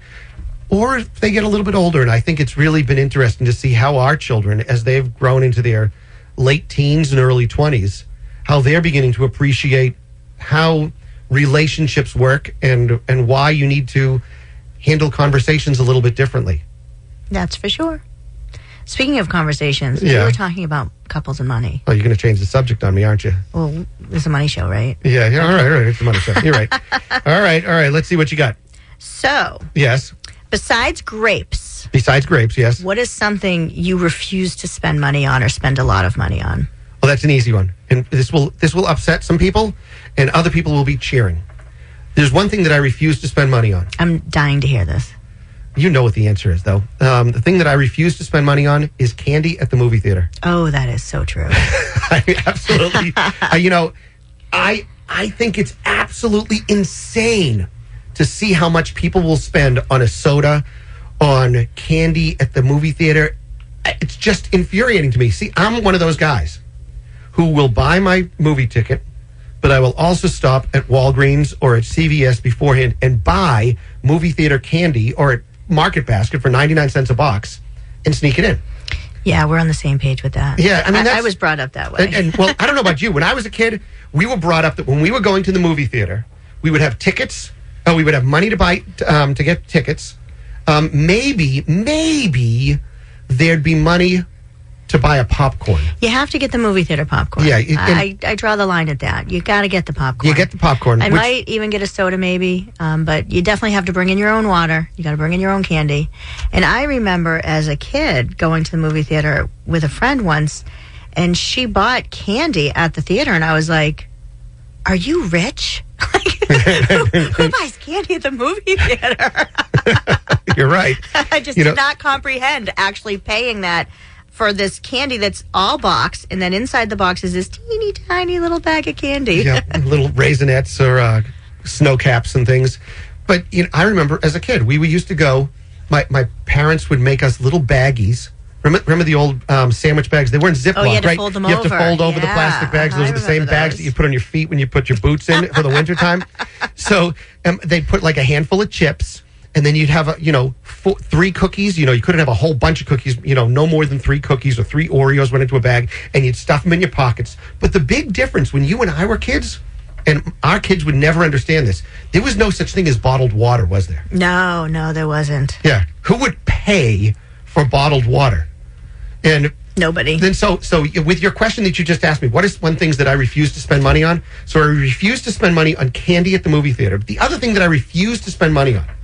or if they get a little bit older. And I think it's really been interesting to see how our children, as they've grown into their late teens and early twenties, how they're beginning to appreciate how relationships work and and why you need to handle conversations a little bit differently. That's for sure. Speaking of conversations, Yeah. we were talking about couples and money. Oh, you're going to change the subject on me, aren't you? Well, it's a money show, right? Yeah, yeah, all right, all right. It's a money show. You're right. All right, all right. Let's see what you got. So, Yes. besides grapes, Besides grapes, yes. what is something you refuse to spend money on or spend a lot of money on? Well, that's an easy one. And this will this will upset some people, and other people will be cheering. There's one thing that I refuse to spend money on. I'm dying to hear this. You know what the answer is, though. Um, the thing that I refuse to spend money on is candy at the movie theater. Oh, that is so true. I mean, absolutely. uh, you know, I I think it's absolutely insane to see how much people will spend on a soda, on candy at the movie theater. It's just infuriating to me. See, I'm one of those guys who will buy my movie ticket, but I will also stop at Walgreens or at C V S beforehand and buy movie theater candy or at Market Basket for ninety-nine cents a box and sneak it in. Yeah, we're on the same page with that. Yeah, I mean, I, that's- I was brought up that way. And, and well, I don't know about you. When I was a kid, we were brought up that when we were going to the movie theater, we would have tickets. Oh, we would have money to buy um, to get tickets. Um, maybe, maybe there'd be money to buy a popcorn. You have to get the movie theater popcorn. Yeah, it- I, I draw the line at that. You got to get the popcorn. You get the popcorn. I which- might even get a soda, maybe, um, but you definitely have to bring in your own water. You got to bring in your own candy. And I remember as a kid going to the movie theater with a friend once, and she bought candy at the theater, and I was like, "Are you rich? who, who buys candy at the movie theater?" You're right. I just You did know- not comprehend actually paying that for this candy that's all box, and then inside the box is this teeny tiny little bag of candy. Yeah, little raisinets or uh, snow caps and things. But you know, I remember as a kid, we, we used to go. My my parents would make us little baggies. Remember, remember the old um, sandwich bags? They weren't Ziploc, Oh, you had to right? fold them you have to over. fold over the Yeah, plastic bags. uh-huh, Those I are the same remember bags those. that you put on your feet when you put your boots in for the wintertime. So um, they'd put like a handful of chips. and then you'd have, a, you know, four, three cookies. You know, you couldn't have a whole bunch of cookies, you know, no more than three cookies or three Oreos went into a bag, and you'd stuff them in your pockets. But the big difference when you and I were kids, and our kids would never understand this, there was no such thing as bottled water, was there? No, no, there wasn't. Yeah. Who would pay for bottled water? And nobody. Then so so with your question that you just asked me, what is one things that I refuse to spend money on? So I refuse to spend money on candy at the movie theater. The other thing that I refuse to spend money on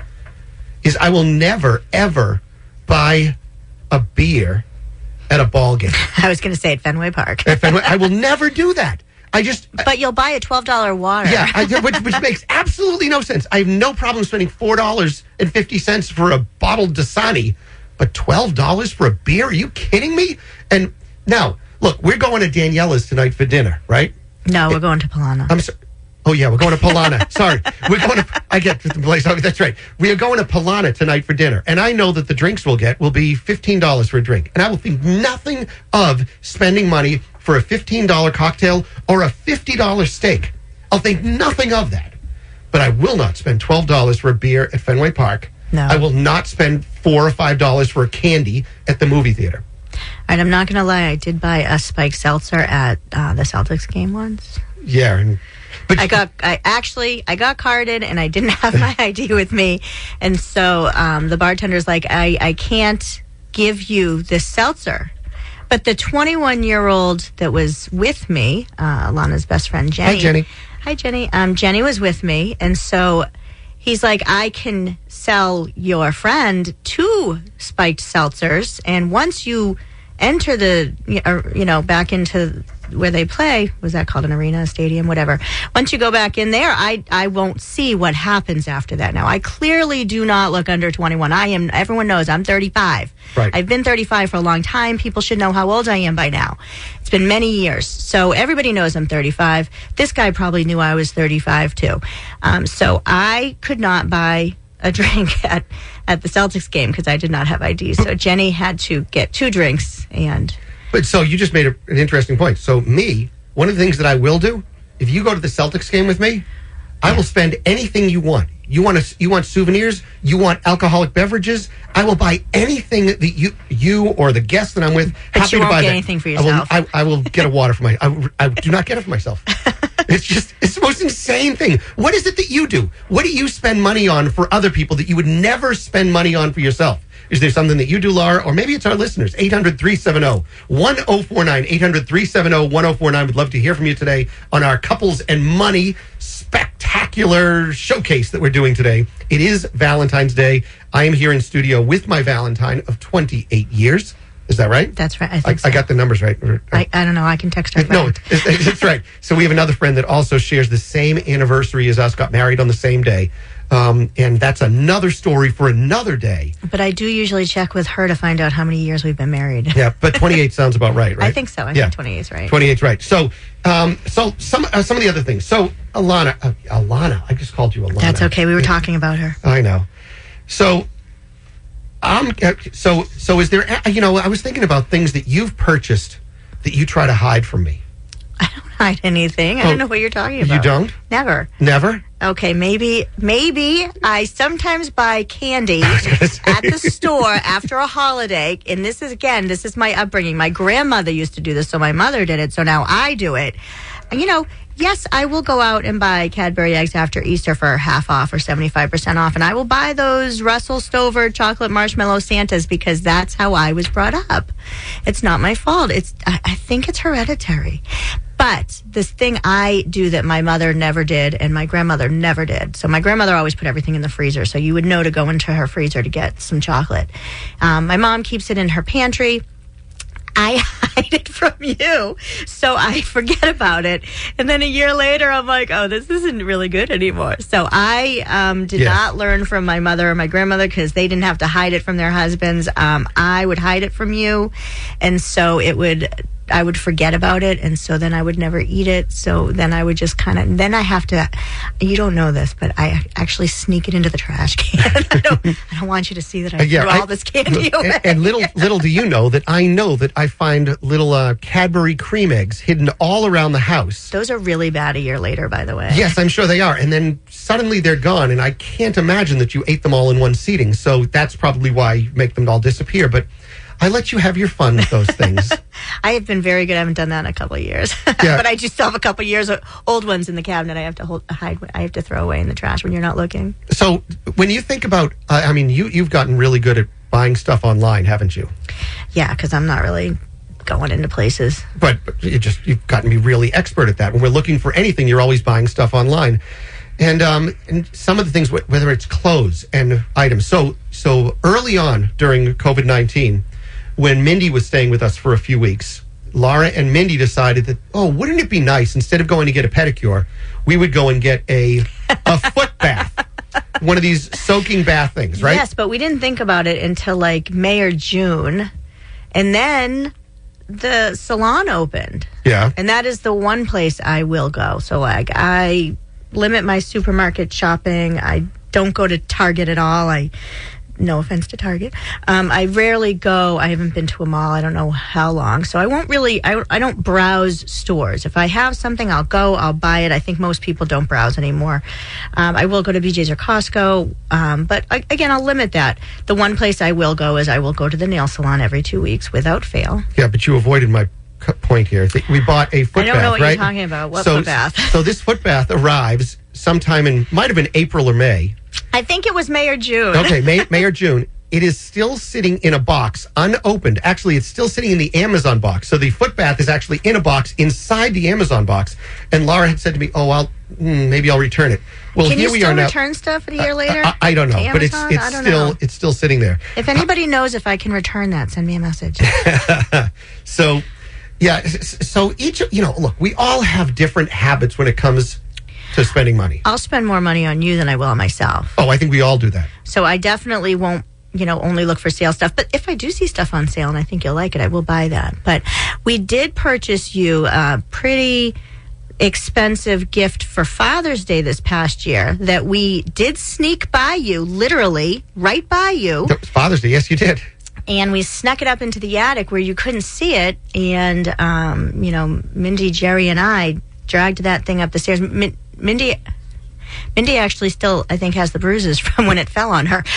is I will never, ever buy a beer at a ball game. I was going to say at Fenway Park. At Fenway, I will never do that. I just... But you'll buy a twelve dollars water. Yeah, I, which, which makes absolutely no sense. I have no problem spending four dollars and fifty cents for a bottled Dasani, but twelve dollars for a beer? Are you kidding me? And now, look, we're going to Daniela's tonight for dinner, right? No, we're going to Polana. I'm sorry. Oh, yeah, we're going to Polana. Sorry. We're going to... I get to the place. Oh, that's right. We are going to Polana tonight for dinner. And I know that the drinks we'll get will be fifteen dollars for a drink. And I will think nothing of spending money for a fifteen dollars cocktail or a fifty dollars steak. I'll think nothing of that. But I will not spend twelve dollars for a beer at Fenway Park. No. I will not spend four or five dollars for a candy at the movie theater. All right, I'm not going to lie. I did buy a spiked seltzer at uh, the Celtics game once. Yeah, and... But I got, I actually, I got carded and I didn't have my I D with me. And so um, the bartender's like, I, I can't give you this seltzer. But the twenty-one-year-old that was with me, uh, Alana's best friend, Jenny. Hi, Jenny. Hi, Jenny. Um, Jenny was with me. And so he's like, I can sell your friend two spiked seltzers. And once you enter the, you know, back into where they play, was that called an arena, a stadium, whatever. Once you go back in there, I I won't see what happens after that. Now, I clearly do not look under twenty-one. I am, everyone knows I'm thirty-five. Right. I've been thirty-five for a long time. People should know how old I am by now. It's been many years. So everybody knows I'm thirty-five. This guy probably knew I was thirty-five too. Um, so I could not buy a drink at, at the Celtics game because I did not have I D. So Jenny had to get two drinks and... But so you just made a, an interesting point. So me, one of the things that I will do, if you go to the Celtics game with me, I will spend anything you want. You want a, you want souvenirs? You want alcoholic beverages? I will buy anything that you you or the guests that I'm with. But happy you to won't buy get that. anything for I yourself. will, I, I will get a water for my. I, I do not get it for myself. It's just it's the most insane thing. What is it that you do? What do you spend money on for other people that you would never spend money on for yourself? Is there something that you do, Laura? Or maybe it's our listeners. eight hundred, three seven zero, one zero four nine. eight hundred, three seven zero, one zero four nine. We'd love to hear from you today on our Couples and Money spectacular showcase that we're doing today. It is Valentine's Day. I am here in studio with my Valentine of twenty-eight years. Is that right? That's right. I think I, so. I got the numbers right. I, I don't know. I can text her. No, it's, it's right. So we have another friend that also shares the same anniversary as us, got married on the same day. Um, and that's another story for another day. But I do usually check with her to find out how many years we've been married. Yeah, but twenty-eight sounds about right, right? I think so. I yeah. think twenty-eight is right. twenty-eight is right. So, um, so some uh, some of the other things. So, Alana, uh, Alana, I just called you Alana. That's okay. We were talking about her. I know. So, um, so so is there? You know, I was thinking about things that you've purchased that you try to hide from me. I don't hide anything. I Oh, don't know what you're talking about. You don't? Never. Never? Okay, maybe maybe I sometimes buy candy at the store after a holiday, and this is again, this is my upbringing. My grandmother used to do this, so my mother did it, so now I do it. And, you know, yes, I will go out and buy Cadbury eggs after Easter for half off or seventy-five percent off, and I will buy those Russell Stover chocolate marshmallow Santas because that's how I was brought up. It's not my fault. It's I, I think it's hereditary. But this thing I do that my mother never did and my grandmother never did. So my grandmother always put everything in the freezer. So you would know to go into her freezer to get some chocolate. Um, my mom keeps it in her pantry. I hide it from you, so I forget about it. And then a year later, I'm like, oh, this isn't really good anymore. So I um, did Yeah. not learn from my mother or my grandmother because they didn't have to hide it from their husbands. Um, I would hide it from you. And so it would I would forget about it, and so then I would never eat it. So then I would just kind of, then I have to, you don't know this, but I actually sneak it into the trash can. I don't, I don't want you to see that I Uh, yeah, threw I- all this candy away. And, and little little do you know that I know that I find little uh, Cadbury cream eggs hidden all around the house. Those are really bad a year later, by the way. Yes, I'm sure they are. And then suddenly they're gone, and I can't imagine that you ate them all in one seating. So that's probably why you make them all disappear. But I let you have your fun with those things. I have been very good. I haven't done that in a couple of years. Yeah. But I do still have a couple of years of old ones in the cabinet I have to hold, hide. I have to throw away in the trash when you're not looking. So when you think about, uh, I mean, you, you've gotten really good at buying stuff online, haven't you? Yeah, because I'm not really going into places. But, but you just, you've gotten to be really expert at that. When we're looking for anything, you're always buying stuff online. And, um, and some of the things, wh- whether it's clothes and items. So, so early on during COVID nineteen, when Mindy was staying with us for a few weeks, Laura and Mindy decided that, oh, wouldn't it be nice, instead of going to get a pedicure, we would go and get a a foot bath. One of these soaking bath things, right? Yes, but we didn't think about it until like May or June. And then the salon opened. Yeah. And that is the one place I will go. So like I limit my supermarket shopping. I don't go to Target at all. I no offense to Target. Um, I rarely go. I haven't been to a mall. I don't know how long. So I won't really, I, I don't browse stores. If I have something, I'll go, I'll buy it. I think most people don't browse anymore. Um, I will go to B J's or Costco. Um, but I, again, I'll limit that. The one place I will go is I will go to the nail salon every two weeks without fail. Yeah, but you avoided my c- point here. Th- We bought a foot I don't bath, know what right? you're talking about. What so, foot bath? So this foot bath arrives sometime in, might have been April or May. I think it was May or June. Okay, May, May or June. It is still sitting in a box, unopened. Actually, it's still sitting in the Amazon box. So the foot bath is actually in a box inside the Amazon box. And Laura had said to me, "Oh, I'll mm, maybe I'll return it." Well, Can here you we still are now. return stuff a year later? I, I don't know, to but it's Amazon? it's I don't still know. it's still sitting there. If anybody knows if I can return that, send me a message. So, yeah. s- So each, you know, look, we all have different habits when it comes to spending money. I'll spend more money on you than I will on myself. Oh, I think we all do that. So I definitely won't, you know, only look for sale stuff. But if I do see stuff on sale and I think you'll like it, I will buy that. But we did purchase you a pretty expensive gift for Father's Day this past year that we did sneak by you, literally right by you. That was Father's Day. Yes, you did. And we snuck it up into the attic where you couldn't see it. And, um, you know, Mindy, Jerry, and I dragged that thing up the stairs. Min- Mindy... Mindy actually still, I think, has the bruises from when it fell on her.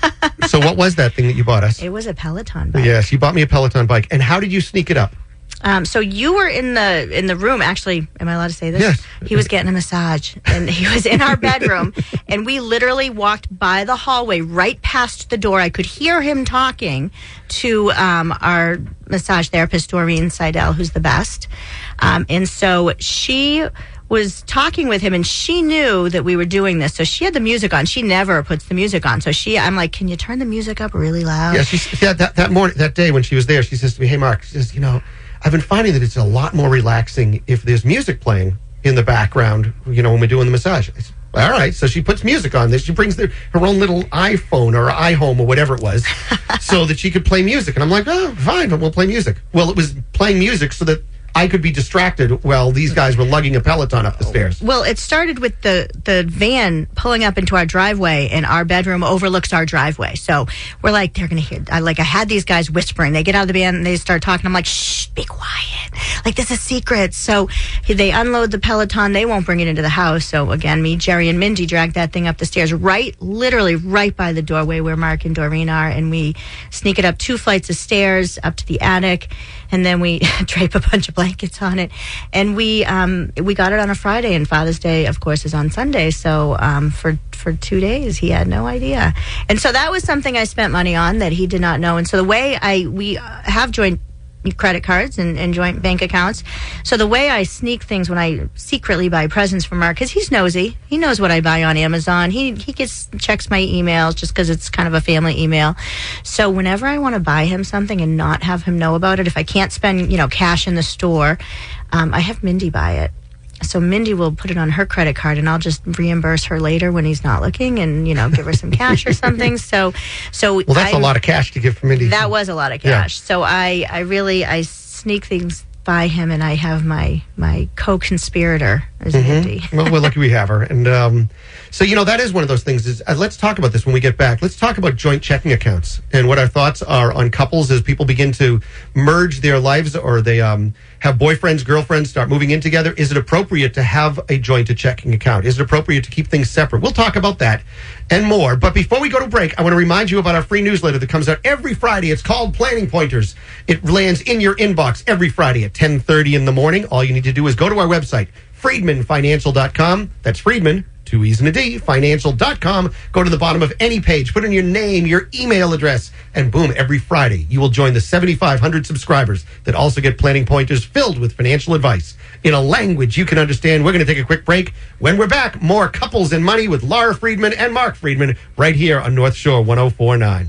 So what was that thing that you bought us? It was a Peloton bike. Yes, you bought me a Peloton bike. And how did you sneak it up? Um, so you were in the in the room. Actually, am I allowed to say this? Yes. He was getting a massage, and he was in our bedroom, and we literally walked by the hallway, right past the door. I could hear him talking to um, our massage therapist, Doreen Seidel, who's the best. Um, and so she was talking with him, and she knew that we were doing this. So she had the music on. She never puts the music on. So she, I'm like, can you turn the music up really loud? Yeah, she, yeah that, that morning, that day when she was there, she says to me, "Hey, Mark," she says, "you know, I've been finding that it's a lot more relaxing if there's music playing in the background, you know, when we're doing the massage." I said, all right. So she puts music on this. She brings the, her own little iPhone or iHome or whatever it was so that she could play music. And I'm like, oh, fine, but we'll play music. Well, it was playing music so that I could be distracted while these guys were lugging a Peloton up the stairs. Well, it started with the, the van pulling up into our driveway, and our bedroom overlooks our driveway. So we're like, they're going to hear. I, like, I had these guys whispering. They get out of the van and they start talking. I'm like, shh, be quiet. Like, this is secret. So they unload the Peloton. They won't bring it into the house. So again, me, Jerry, and Mindy dragged that thing up the stairs, right, literally right by the doorway where Mark and Doreen are. And we sneak it up two flights of stairs up to the attic. And then we drape a bunch of blankets on it, and we um, we got it on a Friday. And Father's Day, of course, is on Sunday. So um, for for two days, he had no idea. And so that was something I spent money on that he did not know. And so the way I we have joint credit cards and, and joint bank accounts. So the way I sneak things when I secretly buy presents for Mark, because he's nosy. He knows what I buy on Amazon. He he gets checks my emails just because it's kind of a family email. So whenever I want to buy him something and not have him know about it, if I can't spend, you know, cash in the store, um, I have Mindy buy it. So Mindy will put it on her credit card, and I'll just reimburse her later when he's not looking, and, you know, give her some cash or something. So, so Well, that's I, a lot of cash to give for Mindy. that was a lot of cash. Yeah. So I, I really, I sneak things by him, and I have my my co-conspirator as Andy. Well, we're lucky we have her. And um, so, you know, that is one of those things. Is uh, let's talk about this when we get back. Let's talk about joint checking accounts and what our thoughts are on couples as people begin to merge their lives, or they um, have boyfriends, girlfriends, start moving in together. Is it appropriate to have a joint checking account? Is it appropriate to keep things separate? We'll talk about that and more. But before we go to break, I want to remind you about our free newsletter that comes out every Friday. It's called Planning Pointers. It lands in your inbox every Friday at ten thirty in the morning. All you need to do is go to our website, friedman financial dot com. That's Friedman, two E's and a D, financial dot com. Go to the bottom of any page, put in your name, your email address, and boom, every Friday you will join the seventy-five hundred subscribers that also get planning pointers filled with financial advice in a language you can understand. We're going to take a quick break. When we're back, more Couples and Money with Laura Friedman and Mark Friedman right here on North Shore one oh four point nine.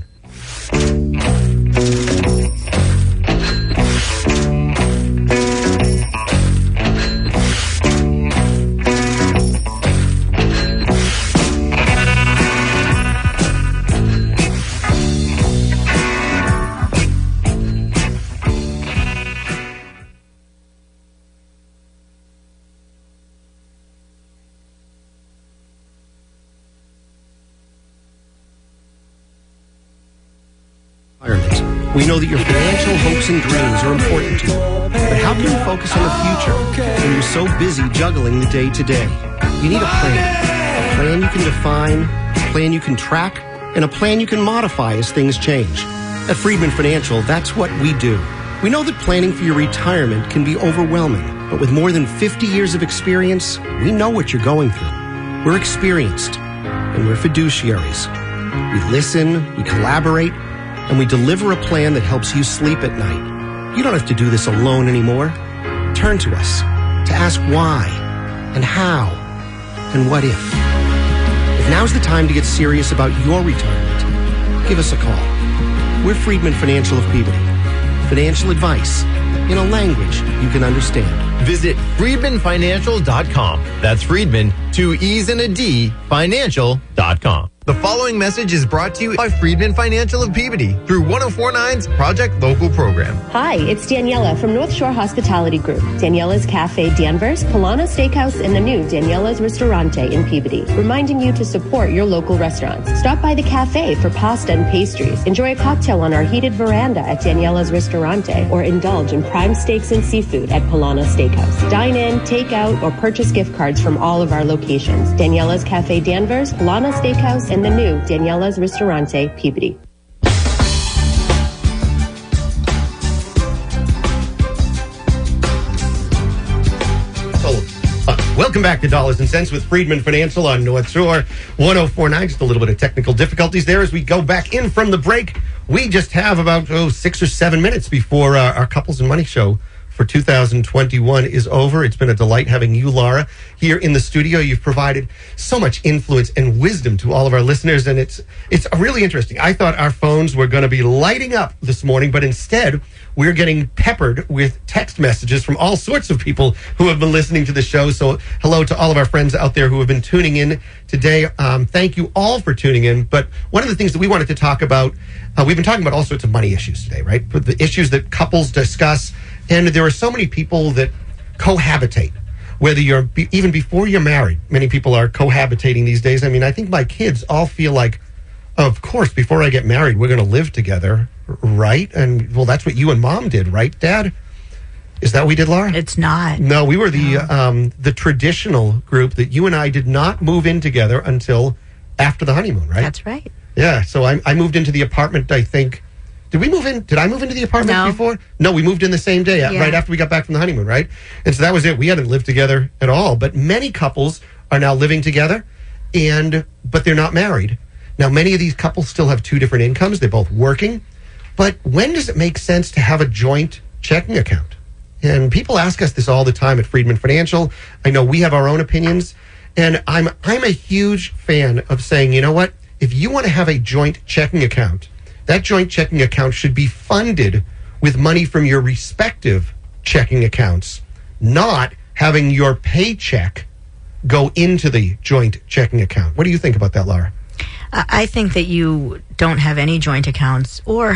We know that your financial hopes and dreams are important to you, but how can you focus on the future when you're so busy juggling the day-to-day? You need a plan. A plan you can define, a plan you can track, and a plan you can modify as things change. At Friedman Financial, that's what we do. We know that planning for your retirement can be overwhelming, but with more than fifty years of experience, we know what you're going through. We're experienced, and we're fiduciaries. We listen, we collaborate, and we deliver a plan that helps you sleep at night. You don't have to do this alone anymore. Turn to us to ask why and how and what if. If now's the time to get serious about your retirement, give us a call. We're Friedman Financial of Peabody. Financial advice in a language you can understand. Visit friedman financial dot com. That's Friedman, two E's and a D, financial dot com. The following message is brought to you by Friedman Financial of Peabody through one oh four point nine's Project Local program. Hi, it's Daniela from North Shore Hospitality Group, Daniela's Cafe Danvers, Polana Steakhouse, and the new Daniela's Ristorante in Peabody, reminding you to support your local restaurants. Stop by the cafe for pasta and pastries, enjoy a cocktail on our heated veranda at Daniela's Ristorante, or indulge in prime steaks and seafood at Polana Steakhouse. Dine in, take out, or purchase gift cards from all of our locations. Daniela's Cafe Danvers, Polana Steakhouse, and the new Daniela's Ristorante, Peabody. Welcome back to Dollars and Cents with Friedman Financial on North Shore one oh four point nine. Just a little bit of technical difficulties there as we go back in from the break. We just have about oh, six or seven minutes before uh, our Couples and Money show for two thousand twenty-one is over. It's been a delight having you, Laura, here in the studio. You've provided so much influence and wisdom to all of our listeners, and it's it's really interesting. I thought our phones were going to be lighting up this morning, but instead we're getting peppered with text messages from all sorts of people who have been listening to the show. So hello to all of our friends out there who have been tuning in today. Um, thank you all for tuning in. But one of the things that we wanted to talk about, uh, we've been talking about all sorts of money issues today, right? But the issues that couples discuss. And there are so many people that cohabitate, whether you're be, even before you're married. Many people are cohabitating these days. I mean, I think my kids all feel like, of course, before I get married, we're going to live together, right? And well, that's what you and Mom did, right, Dad? Is that what we did, Laura? It's not. No, we were the no. um, the traditional group that you and I did not move in together until after the honeymoon, right? That's right. Yeah. So I, I moved into the apartment, I think. Did we move in? Did I move into the apartment no. before? No, we moved in the same day, yeah. right after we got back from the honeymoon, right? And so that was it. We hadn't lived together at all. But many couples are now living together, and but they're not married. Now, many of these couples still have two different incomes. They're both working. But when does it make sense to have a joint checking account? And people ask us this all the time at Friedman Financial. I know we have our own opinions. And I'm I'm a huge fan of saying, you know what? If you want to have a joint checking account, that joint checking account should be funded with money from your respective checking accounts, not having your paycheck go into the joint checking account. What do you think about that, Laura? I think that you don't have any joint accounts or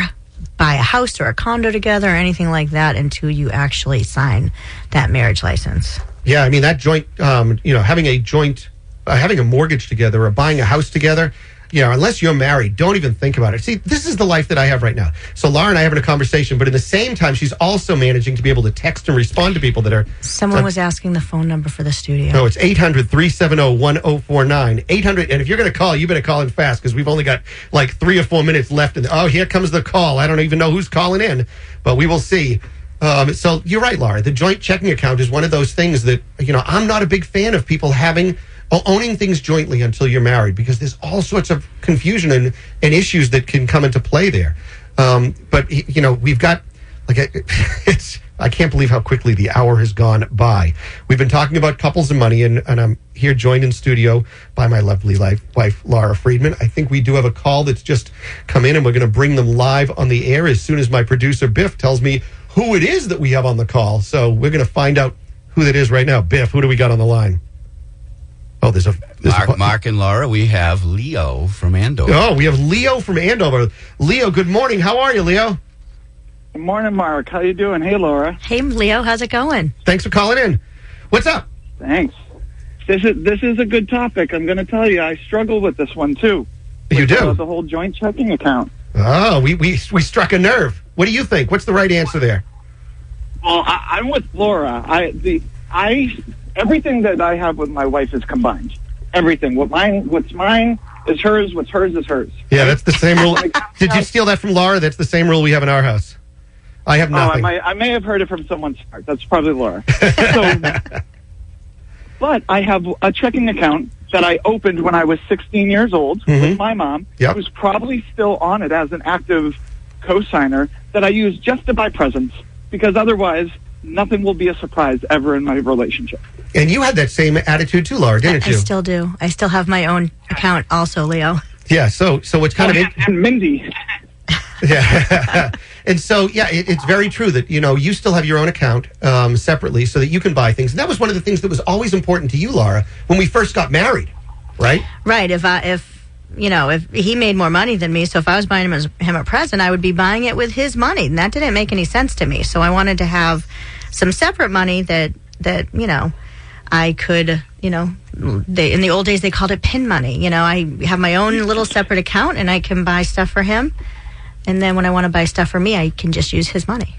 buy a house or a condo together or anything like that until you actually sign that marriage license. Yeah, I mean, that joint, um, you know, having a joint, uh, having a mortgage together or buying a house together, you know, unless you're married, don't even think about it. See, this is the life that I have right now. So Laura and I are having a conversation, but at the same time, she's also managing to be able to text and respond to people that are... Someone uh, was asking the phone number for the studio. No, it's eight hundred, three seven zero, one zero four nine. eight hundred, and if you're going to call, you better call in fast because we've only got like three or four minutes left. And oh, here comes the call. I don't even know who's calling in, but we will see. Um, so you're right, Laura. The joint checking account is one of those things that, you know, I'm not a big fan of people having... owning things jointly until you're married because there's all sorts of confusion and, and issues that can come into play there. Um, but, you know, we've got, like, it's, I can't believe how quickly the hour has gone by. We've been talking about couples and money, and, and I'm here joined in studio by my lovely life, wife, Laura Friedman. I think we do have a call that's just come in, and we're going to bring them live on the air as soon as my producer, Biff, tells me who it is that we have on the call. So we're going to find out who that is right now. Biff, who do we got on the line? Oh, there's a there's Mark, a, Mark and Laura. We have Leo from Andover. Oh, we have Leo from Andover. Leo, good morning. How are you, Leo? Good morning, Mark. How you doing? Hey, Laura. Hey, Leo. How's it going? Thanks for calling in. What's up? Thanks. This is this is a good topic. I'm going to tell you, I struggle with this one too. You with, do? Uh, the whole joint checking account. Oh, we, we we struck a nerve. What do you think? What's the right answer there? Well, I, I'm with Laura. I the I everything that I have with my wife is combined. Everything. What mine, what's mine is hers. What's hers is hers. Yeah, that's the same rule. Did you steal that from Laura? That's the same rule we have in our house. I have Oh, I, nothing. might, I may have heard it from someone smart. That's probably Laura. So, but I have a checking account that I opened when I was sixteen years old Mhm. with my mom, Yep. who's probably still on it as an active co-signer, that I use just to buy presents, because otherwise nothing will be a surprise ever in my relationship. And you had that same attitude too, Laura, didn't I you? still do. I still have my own account also, Leo. Yeah, so so it's kind of... and, and Mindy. Yeah. And so, yeah, it, it's very true that, you know, you still have your own account um, separately so that you can buy things. And that was one of the things that was always important to you, Laura, when we first got married, right? Right. If I, if, you know, if he made more money than me, so if I was buying him, as, him a present, I would be buying it with his money. And that didn't make any sense to me. So I wanted to have some separate money that, that, you know, I could, you know, they, in the old days, they called it pin money. You know, I have my own little separate account and I can buy stuff for him. And then when I want to buy stuff for me, I can just use his money.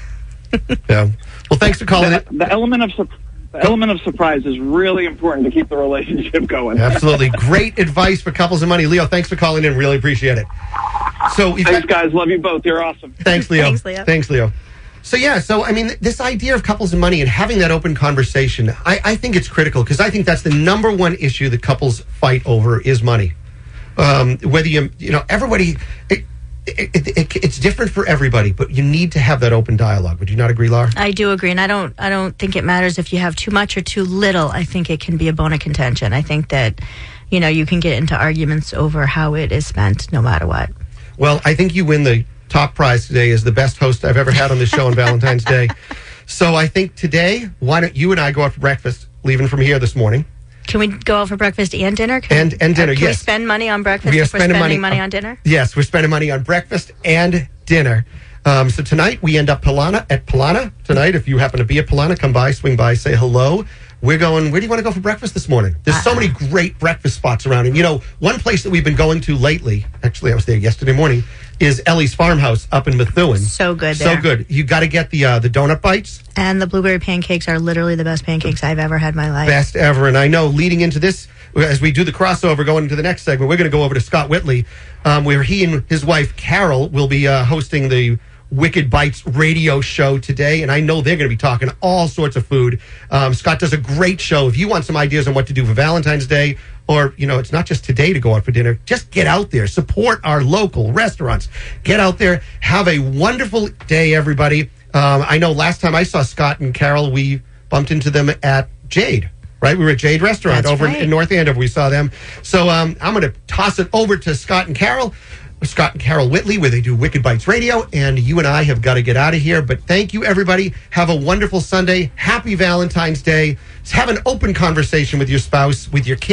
Yeah. Well, thanks for calling the, it. The element of su- the element of surprise is really important to keep the relationship going. Absolutely. Great advice for couples and money. Leo, thanks for calling in. Really appreciate it. So, we've Thanks, got- guys. Love you both. You're awesome. Thanks, Leo. Thanks, Leo. Thanks, Leo. So, yeah, so, I mean, this idea of couples and money and having that open conversation, I, I think it's critical because I think that's the number one issue that couples fight over is money. Um, whether you, you know, everybody, it, it, it, it, it's different for everybody, but you need to have that open dialogue. Would you not agree, Laura? I do agree, and I don't. I don't think it matters if you have too much or too little. I think it can be a bone of contention. I think that, you know, you can get into arguments over how it is spent, no matter what. Well, I think you win the top prize today as the best host I've ever had on this show on Valentine's Day. So I think today, why don't you and I go out for breakfast, leaving from here this morning? Can we go out for breakfast and dinner? Can, And and dinner, uh, can yes. we spend money on breakfast We are if we're spending spending money money, on- on dinner? Yes, we're spending money on breakfast and dinner. Um, so tonight we end up Pilana at Pilana. Tonight, if you happen to be at Pilana, come by, swing by, say hello. We're going, where do you want to go for breakfast this morning? There's so many great breakfast spots around. And, you know, one place that we've been going to lately, actually I was there yesterday morning, is Ellie's Farmhouse up in Methuen. So good So there. good. You got to get the uh, the donut bites. And the blueberry pancakes are literally the best pancakes I've ever had in my life. Best ever. And I know leading into this, as we do the crossover going into the next segment, we're going to go over to Scott Whitley, um, where he and his wife, Carol, will be uh, hosting the Wicked Bites radio show today. And I know they're going to be talking all sorts of food. Um, Scott does a great show. If you want some ideas on what to do for Valentine's Day, or, you know, it's not just today to go out for dinner, just get out there. Support our local restaurants. Get out there. Have a wonderful day, everybody. Um, I know last time I saw Scott and Carol, we bumped into them at Jade. Right, we were at Jade Restaurant That's over in, right. in North Andover. We saw them. So um, I'm going to toss it over to Scott and Carol, Scott and Carol Whitley, where they do Wicked Bites Radio. And you and I have got to get out of here. But thank you, everybody. Have a wonderful Sunday. Happy Valentine's Day. Have an open conversation with your spouse, with your kids.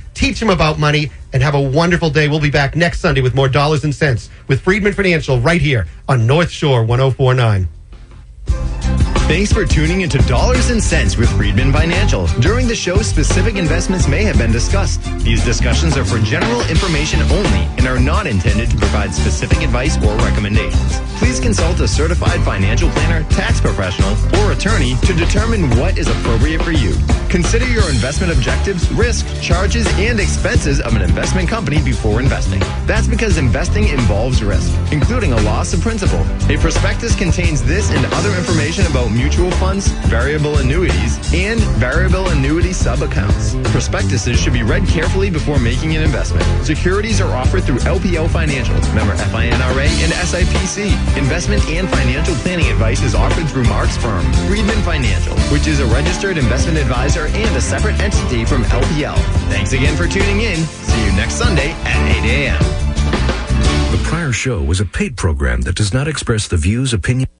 teach them about money, and have a wonderful day. We'll be back next Sunday with more Dollars and Cents with Friedman Financial right here on North Shore one oh four point nine. Thanks for tuning into Dollars and Cents with Friedman Financial. During the show, specific investments may have been discussed. These discussions are for general information only and are not intended to provide specific advice or recommendations. Please consult a certified financial planner, tax professional, or attorney to determine what is appropriate for you. Consider your investment objectives, risk, charges, and expenses of an investment company before investing. That's because investing involves risk, including a loss of principal. A prospectus contains this and other information about mutual funds, variable annuities, and variable annuity sub-accounts. Prospectuses should be read carefully before making an investment. Securities are offered through L P O Financial, member F I N R A and S I P C. Investment and financial planning advice is offered through Mark's firm, Friedman Financial, which is a registered investment advisor and a separate entity from L P L. Thanks again for tuning in. See you next Sunday at eight a.m. The prior show was a paid program that does not express the views, opinions,